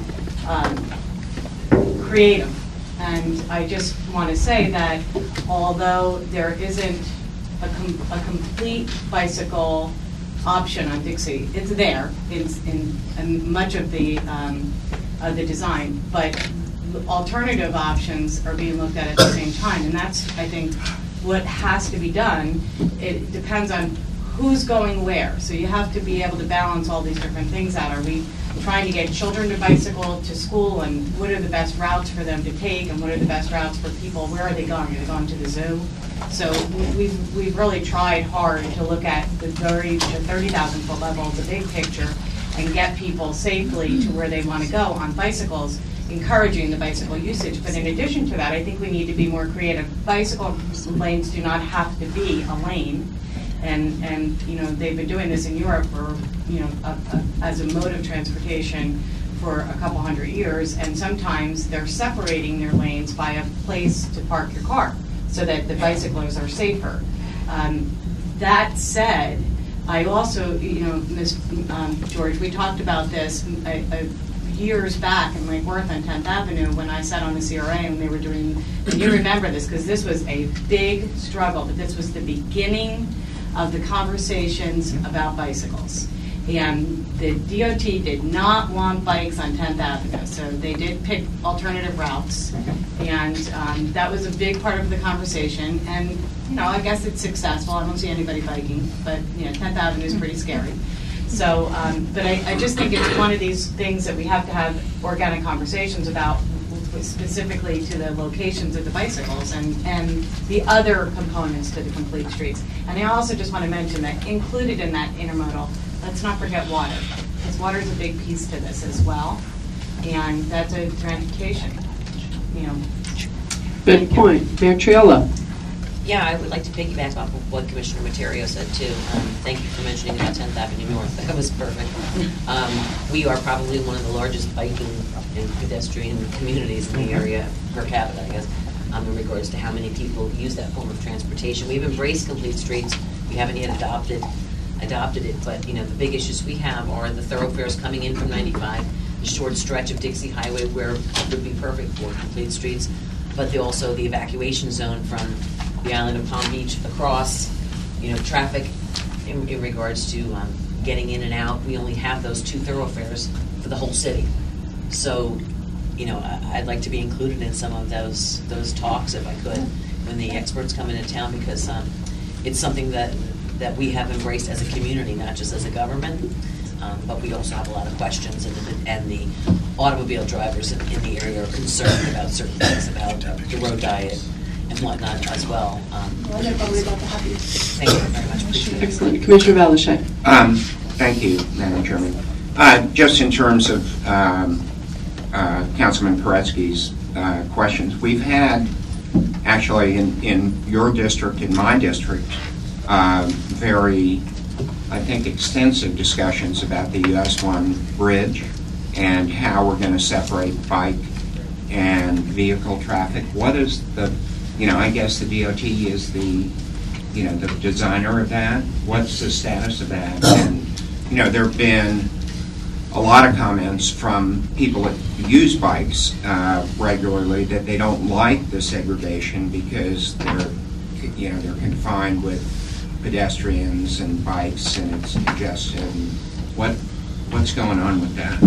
creative, and I just want to say that although there isn't a complete bicycle option on Dixie, it's there. It's in much of the design, but alternative options are being looked at the same time, and that's, I think, what has to be done. It depends on who's going where, so you have to be able to balance all these different things out. Are we trying to get children to bicycle to school, and what are the best routes for them to take, and what are the best routes for people? Where are they going? Are they going to the zoo? So we've really tried hard to look at the 30,000 foot level, the big picture, and get people safely to where they want to go on bicycles, encouraging the bicycle usage. But in addition to that, I think we need to be more creative. Bicycle lanes do not have to be a lane. And they've been doing this in Europe for, as a mode of transportation for a couple hundred years, and sometimes they're separating their lanes by a place to park your car so that the bicyclers are safer. That said, I also, Ms. George, we talked about this years back in Lake Worth on 10th Avenue when I sat on the CRA and they were doing, and you remember this because this was a big struggle, but this was the beginning of the conversations about bicycles. And the DOT did not want bikes on 10th Avenue, so they did pick alternative routes, and that was a big part of the conversation. And I guess it's successful. I don't see anybody biking, but 10th Avenue is pretty scary. So, but I just think it's one of these things that we have to have organic conversations about, specifically to the locations of the bicycles and the other components to the complete streets. And I also just want to mention that included in that intermodal, let's not forget water, because water is a big piece to this as well, and that's a transportation. Good point. Mayor Triola. Yeah, I would like to piggyback off of what Commissioner Materio said too. Thank you for mentioning about 10th Avenue North. That was perfect. We are probably one of the largest biking and pedestrian communities in the area per capita, I guess, in regards to how many people use that form of transportation. We've embraced complete streets. We haven't yet adopted it, but you know the big issues we have are the thoroughfares coming in from 95, the short stretch of Dixie Highway where it would be perfect for complete streets, but also the evacuation zone from the island of Palm Beach across, you know, traffic in regards to getting in and out. We only have those 2 thoroughfares for the whole city. So, you know, I'd like to be included in some of those talks if I could when the experts come into town, because it's something that we have embraced as a community, not just as a government, but we also have a lot of questions, and the automobile drivers in the area are concerned about certain things about the road diet and whatnot as well. Thank you very much. Appreciate it. Excellent. Commissioner Valashay. Thank you, Madam Chairman. Just in terms of Councilman Paretsky's questions, we've had actually in your district, in my district, very, I think, extensive discussions about the US 1 bridge and how we're going to separate bike and vehicle traffic. What is the, you know, I guess the DOT is the, you know, the designer of that. What's the status of that? And, you know, there have been a lot of comments from people that use bikes regularly that they don't like the segregation because they're, you know, they're confined with pedestrians and bikes and it's congested. What's going on with that?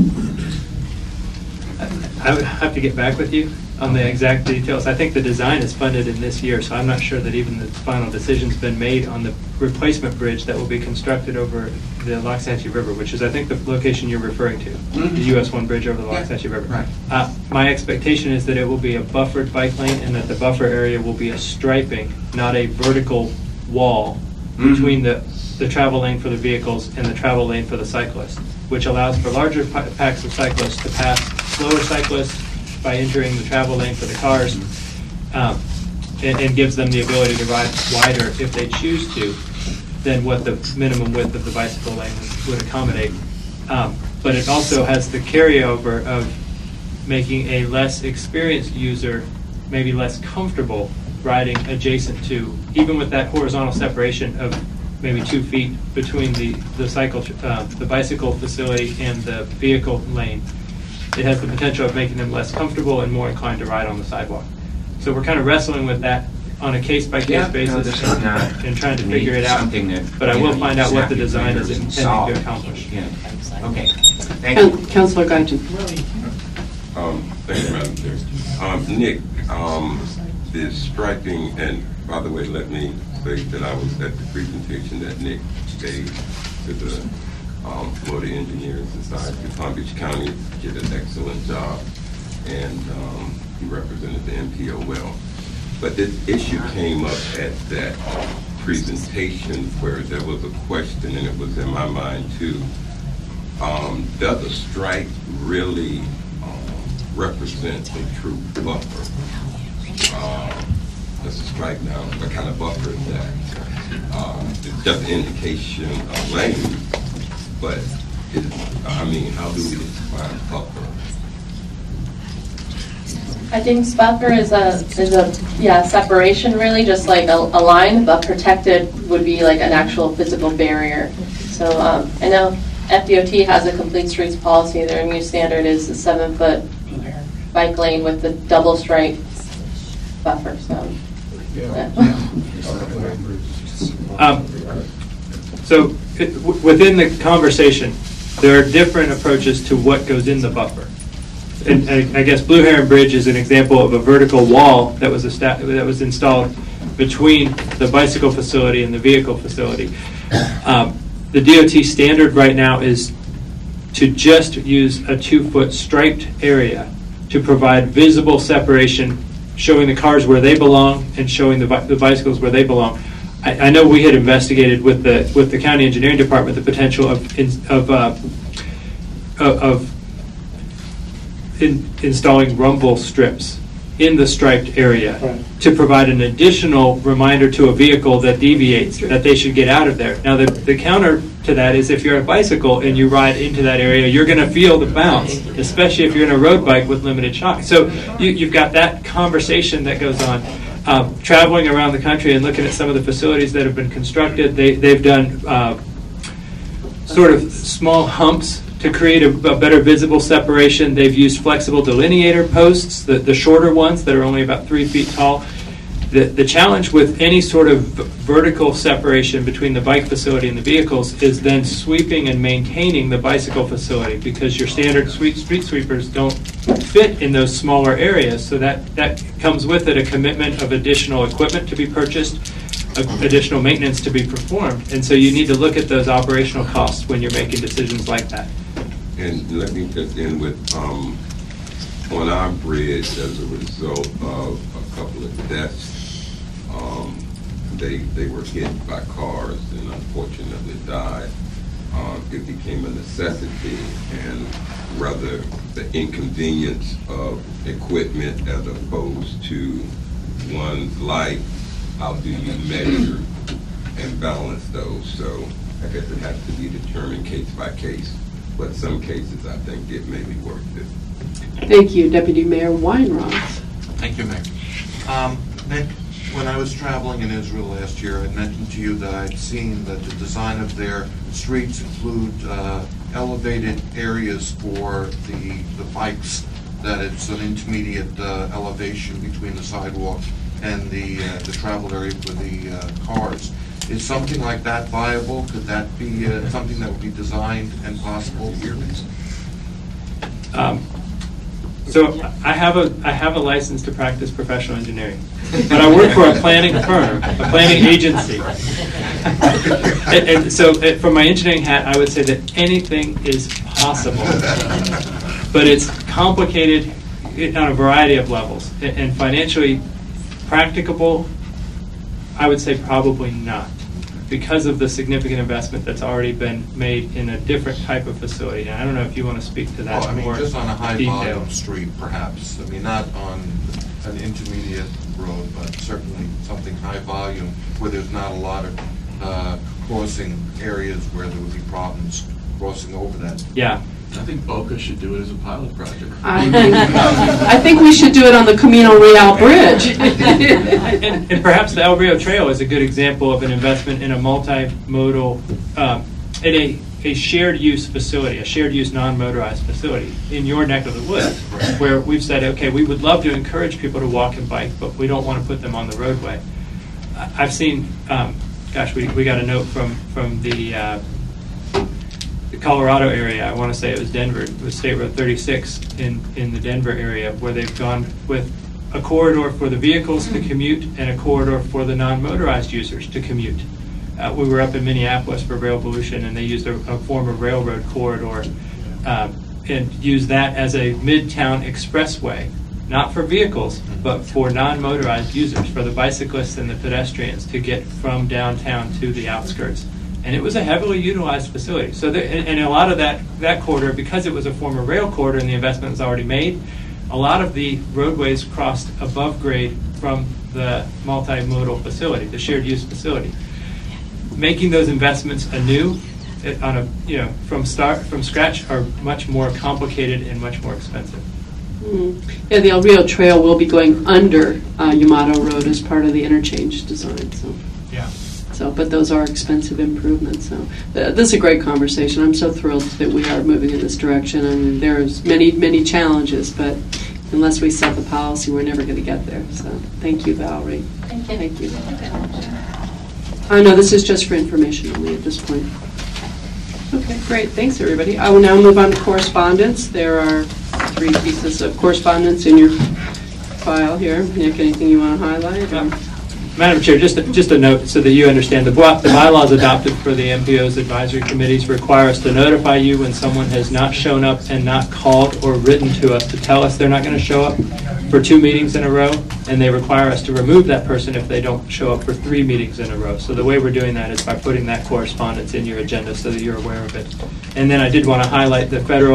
I would have to get back with you on the exact details. I think the design is funded in this year, so I'm not sure that even the final decision's been made on the replacement bridge that will be constructed over the Loxahatchee River, which is, I think, the location you're referring to, the US 1 bridge over the Loxahatchee River. Right. My expectation is that it will be a buffered bike lane and that the buffer area will be a striping, not a vertical wall between the travel lane for the vehicles and the travel lane for the cyclists, which allows for larger packs of cyclists to pass slower cyclists by entering the travel lane for the cars, and gives them the ability to ride wider if they choose to than what the minimum width of the bicycle lane would accommodate. But it also has the carryover of making a less experienced user maybe less comfortable riding adjacent to, even with that horizontal separation of maybe 2 feet between the bicycle facility and the vehicle lane. It has the potential of making them less comfortable and more inclined to ride on the sidewalk. So we're kind of wrestling with that on a case-by-case basis and trying to figure it out. But I will find out what the design is intending to accomplish. Yeah. Okay. Thank you. Councilor Guyton. Thank you, Madam Chair. Nick, the striping, and by the way, let me say that I was at the presentation that Nick gave to the Florida Engineering Society. Palm Beach County did an excellent job, and he represented the MPO well. But this issue came up at that presentation where there was a question, and it was in my mind too. Does a stripe really represent a true buffer? That's a stripe now. What kind of buffer is that? It's just an indication of lane, but I mean, how do we define buffer? I think buffer is a separation, really, just like a line, but protected would be like an actual physical barrier. So I know FDOT has a complete streets policy. Their new standard is a 7-foot bike lane with the double stripe buffer. So. Within the conversation, there are different approaches to what goes in the buffer. And I guess Blue Heron Bridge is an example of a vertical wall that was installed between the bicycle facility and the vehicle facility. The DOT standard right now is to just use a 2-foot striped area to provide visible separation, showing the cars where they belong and showing the bicycles where they belong. I know we had investigated with the county engineering department the potential of installing rumble strips in the striped area Right. to provide an additional reminder to a vehicle that deviates that they should get out of there. Now, the counter to that is if you're a bicycle and you ride into that area, you're going to feel the bounce, especially if you're in a road bike with limited shock. So you've got that conversation that goes on. Traveling around the country and looking at some of the facilities that have been constructed, they've done sort of small humps to create a better visible separation. They've used flexible delineator posts, the shorter ones that are only about 3 feet tall. The challenge with any sort of vertical separation between the bike facility and the vehicles is then sweeping and maintaining the bicycle facility, because your standard street sweepers don't fit in those smaller areas. So that comes with it a commitment of additional equipment to be purchased, additional maintenance to be performed. And so you need to look at those operational costs when you're making decisions like that. And let me just end with, on our bridge, as a result of a couple of deaths, they were hit by cars and unfortunately died. It became a necessity, and rather the inconvenience of equipment as opposed to one's life, how do you measure and balance those? So I guess it has to be determined case by case, but some cases I think it may be worth it. Thank you, Deputy Mayor Weinroth. Thank you, Mayor. Nick, when I was traveling in Israel last year, I mentioned to you that I'd seen that the design of their streets include elevated areas for the bikes, that it's an intermediate elevation between the sidewalk and the travel area for the cars. Is something like that viable? Could that be something that would be designed and possible here? So I have a license to practice professional engineering, but I work for a planning firm, a planning agency. And so from my engineering hat, I would say that anything is possible, but it's complicated on a variety of levels. And financially practicable, I would say probably not, because of the significant investment that's already been made in a different type of facility. And I don't know if you want to speak to that more Just on a high detail. volume street, perhaps. I mean, not on an intermediate road, but certainly something high volume where there's not a lot of crossing areas where there would be problems crossing over that. Yeah. I think Boca should do it as a pilot project. I think we should do it on the Camino Real Bridge. and perhaps the El Rio Trail is a good example of an investment in a multimodal, in a shared use facility, a shared use non-motorized facility in your neck of the woods, where we've said, okay, we would love to encourage people to walk and bike, but we don't want to put them on the roadway. I've seen, we got a note from the Colorado area. I want to say it was Denver. It was State Road 36 in the Denver area, where they've gone with a corridor for the vehicles to commute and a corridor for the non-motorized users to commute. We were up in Minneapolis for Railvolution, and they used a former railroad corridor and used that as a midtown expressway, not for vehicles, but for non-motorized users, for the bicyclists and the pedestrians to get from downtown to the outskirts. And it was a heavily utilized facility. So, and a lot of that corridor, because it was a former rail corridor and the investment was already made, a lot of the roadways crossed above grade from the multimodal facility, the shared use facility. Making those investments anew, from scratch, are much more complicated and much more expensive. Yeah, the El Rio Trail will be going under Yamato Road as part of the interchange design. So. Yeah. But those are expensive improvements. So this is a great conversation. I'm so thrilled that we are moving in this direction. I mean, there's many challenges, but unless we set the policy, we're never going to get there. So thank you, Valerie. Thank you. I know this is just for information only at this point. Okay, great. Thanks, everybody. I will now move on to correspondence. There are 3 pieces of correspondence in your file here. Nick, anything you want to highlight? Madam Chair, just a note so that you understand. The bylaws adopted for the MPO's advisory committees require us to notify you when someone has not shown up and not called or written to us to tell us they're not going to show up for 2 meetings in a row, and they require us to remove that person if they don't show up for 3 meetings in a row. So the way we're doing that is by putting that correspondence in your agenda so that you're aware of it. And then I did want to highlight the federal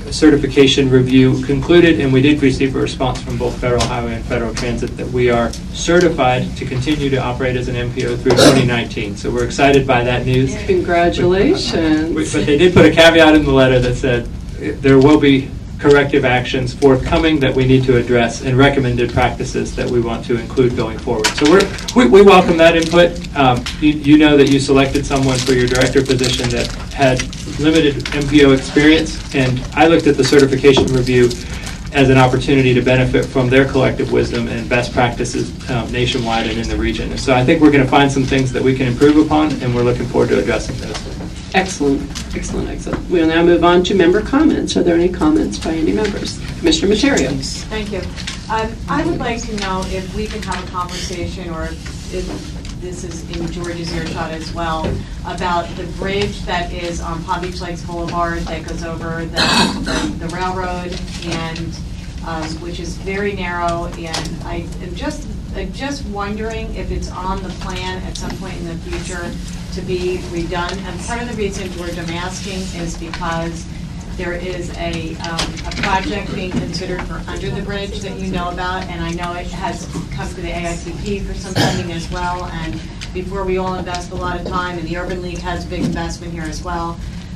certification review concluded, and we did receive a response from both Federal Highway and Federal Transit that we are certified to continue to operate as an MPO through 2019. So we're excited by that news. Congratulations. But they did put a caveat in the letter that said there will be corrective actions forthcoming that we need to address and recommended practices that we want to include going forward. So we welcome that input. You know that you selected someone for your director position that had limited MPO experience, and I looked at the certification review as an opportunity to benefit from their collective wisdom and best practices nationwide and in the region. And so I think we're going to find some things that we can improve upon, and we're looking forward to addressing those. Excellent, excellent, excellent. We'll now move on to member comments. Are there any comments by any members? Commissioner Materio. Thank you. I would like to know if we can have a conversation, or if this is in George's earshot as well, about the bridge that is on Palm Beach Lakes Boulevard that goes over the railroad, and which is very narrow. And I am just wondering if it's on the plan at some point in the future to be redone. And part of the reason, George, I'm asking is because there is a project being considered for under the bridge that you know about, and I know it has come to the AICP for some funding as well. And before we all invest a lot of time, and the Urban League has a big investment here as well,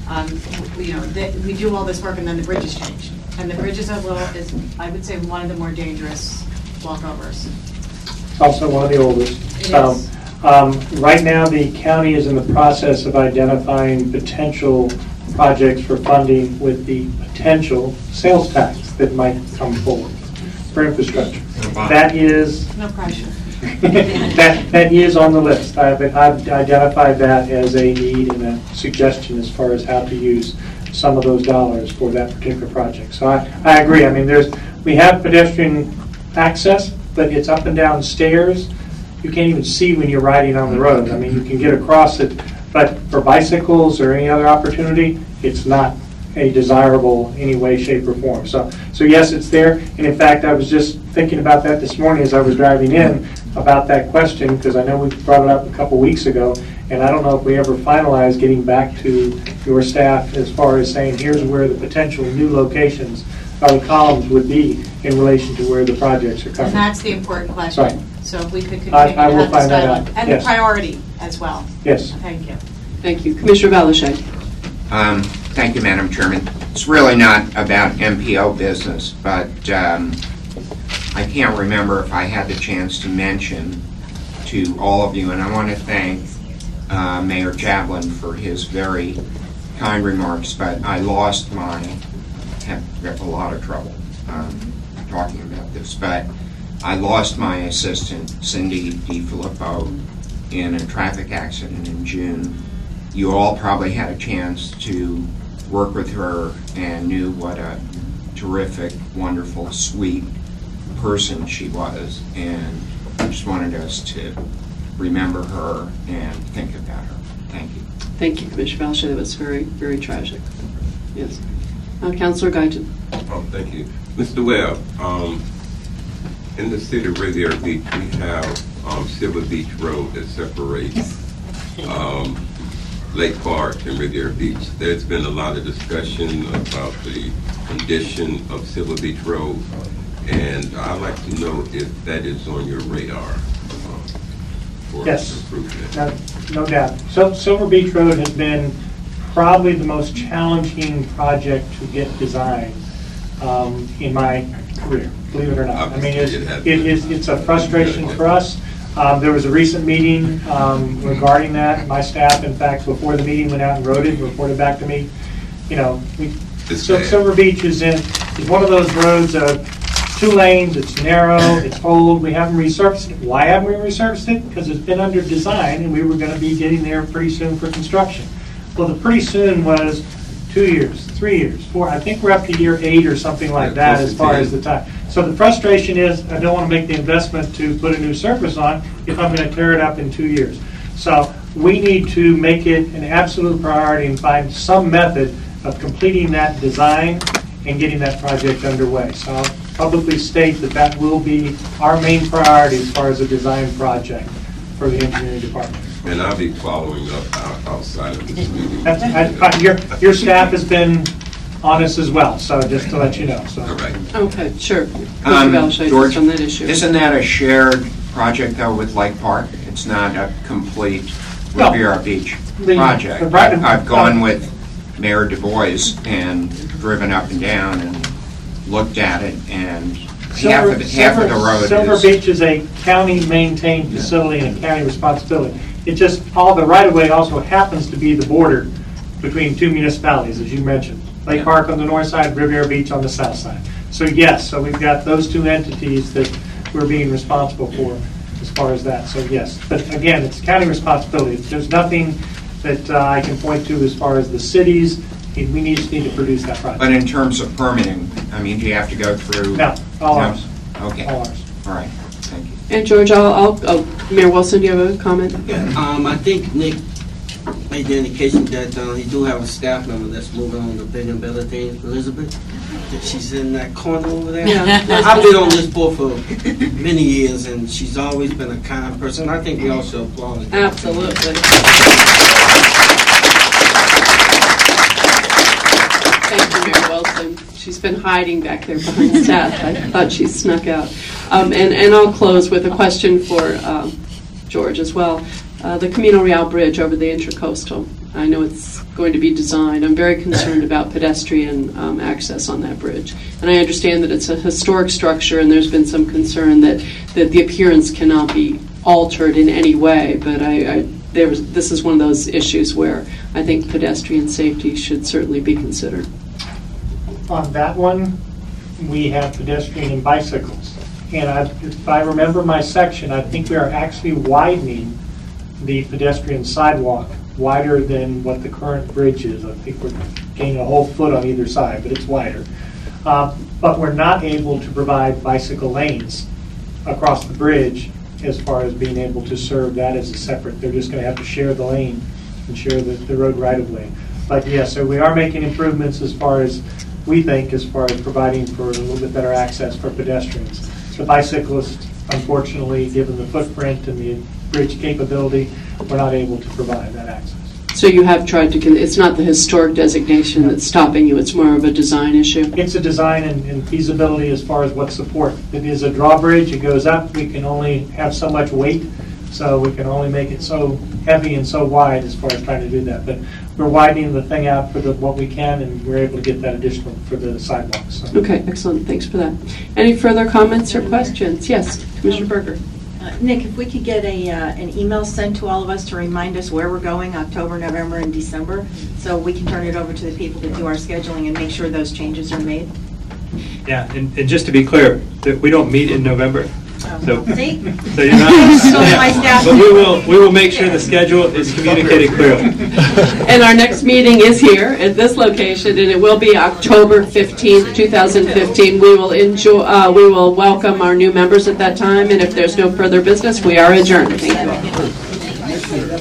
we do all this work and then the bridge is changed. And the bridge is I would say, one of the more dangerous walkovers. It's also one of the oldest. Right now, the county is in the process of identifying potential projects for funding with the potential sales tax that might come forward for infrastructure. That is no pressure. that is on the list. I've identified that as a need and a suggestion as far as how to use some of those dollars for that particular project. So I agree. I mean, we have pedestrian access, but it's up and down stairs. You can't even see when you're riding on the road. I mean, you can get across it, but for bicycles or any other opportunity, it's not a desirable any way, shape, or form. So yes, it's there. And in fact, I was just thinking about that this morning as I was driving in about that question, because I know we brought it up a couple weeks ago, and I don't know if we ever finalized getting back to your staff as far as saying, here's where the potential new locations or the columns would be in relation to where the projects are coming. And that's the important question. Right. So if we could continue I to will have find this that dialogue. out. And Yes. the priority as well. Yes. Thank you. Thank you. Commissioner Valashay. Thank you, Madam Chairman. It's really not about MPO business, but I can't remember if I had the chance to mention to all of you, and I want to thank Mayor Jablin for his very kind remarks, but I lost have a lot of trouble talking about this, but I lost my assistant, Cindy DiFilippo, in a traffic accident in June. You all probably had a chance to work with her and knew what a terrific, wonderful, sweet person she was, and I just wanted us to remember her and think about her. Thank you. Thank you, Commissioner Valashay. That was very, very tragic. Yes. Councilor Guyton. Oh, thank you. Mr. Webb, in the city of Riviera Beach, we have Silver Beach Road that separates Lake Park and Riviera Beach. There's been a lot of discussion about the condition of Silver Beach Road, and I'd like to know if that is on your radar for Yes. improvement. No doubt. So Silver Beach Road has been probably the most challenging project to get designed in my career, believe it or not. I mean, it's a frustration for us. There was a recent meeting regarding that. My staff, in fact, before the meeting went out and wrote it and reported back to me. You know, Silver Beach is one of those roads of 2 lanes. It's narrow. It's old. We haven't resurfaced it. Why haven't we resurfaced it? Because it's been under design, and we were going to be getting there pretty soon for construction. Well, the pretty soon was 2 years, 3 years, 4. I think we're up to year 8 or something like that as far as the time. So the frustration is I don't want to make the investment to put a new surface on if I'm going to tear it up in 2 years. So we need to make it an absolute priority and find some method of completing that design and getting that project underway. So I'll publicly state that that will be our main priority as far as a design project for the engineering department. And I'll be following up outside of this meeting. Your staff has been on us as well, so just to let you know, so. Okay, sure. Mr. Belshade, George, just on that issue. isn't that a shared project though with Lake Park? It's not a complete No. Riviera Beach The- project. the right- I've gone with Mayor Du Bois and driven up and down and looked at it, and half of the road Silver is... Beach is a county-maintained facility and a county responsibility. It just, all the right-of-way also happens to be the border between two municipalities, as you mentioned. Lake Park on the north side, Riviera Beach on the south side. So yes, so we've got those two entities that we're being responsible for as far as that, so yes. But again, it's county responsibility. There's nothing that I can point to as far as the cities. We just need to produce that project. But in terms of permitting, I mean, do you have to go through... No, all ours. Okay. All ours. All right, thank you. And George, Mayor Wilson, do you have a comment? I think Nick made the indication that he do have a staff member that's moving on to bigger and better things, Elizabeth. That she's in that corner over there. Yeah. I've been on this board for many years, and she's always been a kind person. I think we all should applaud her. Absolutely. Thank you, Mayor Wilson. She's been hiding back there behind staff. I thought she snuck out. And I'll close with a question for George as well. The Camino Real Bridge over the Intracoastal. I know it's going to be designed. I'm very concerned about pedestrian access on that bridge. And I understand that it's a historic structure, and there's been some concern that the appearance cannot be altered in any way. But this is one of those issues where I think pedestrian safety should certainly be considered. On that one, we have pedestrian and bicycles. And if I remember my section, I think we are actually widening the pedestrian sidewalk wider than what the current bridge is. I think we're gaining a whole foot on either side, but it's wider. But we're not able to provide bicycle lanes across the bridge as far as being able to serve that as a separate. They're just going to have to share the lane and share the road right-of-way. But yes, so we are making improvements as far as we think, as far as providing for a little bit better access for pedestrians. The bicyclists, unfortunately, given the footprint and the bridge capability, we're not able to provide that access. So you have tried to, it's not the historic designation that's stopping you, it's more of a design issue? It's a design and feasibility as far as what support. It is a drawbridge, it goes up, we can only have so much weight, so we can only make it so heavy and so wide as far as trying to do that. But we're widening the thing out for what we can, and we're able to get that additional for the sidewalks. So. Okay, excellent, thanks for that. Any further comments or questions? Yes, Commissioner Berger. Nick, if we could get an email sent to all of us to remind us where we're going October, November, and December, so we can turn it over to the people that do our scheduling and make sure those changes are made. Yeah, and just to be clear, that we don't meet in November. So, See? so you're not. So my staff- But we will make sure the schedule is communicated clearly. And our next meeting is here at this location, and it will be October 15th, 2015. We will welcome our new members at that time, and if there's no further business, we are adjourned. Thank you all.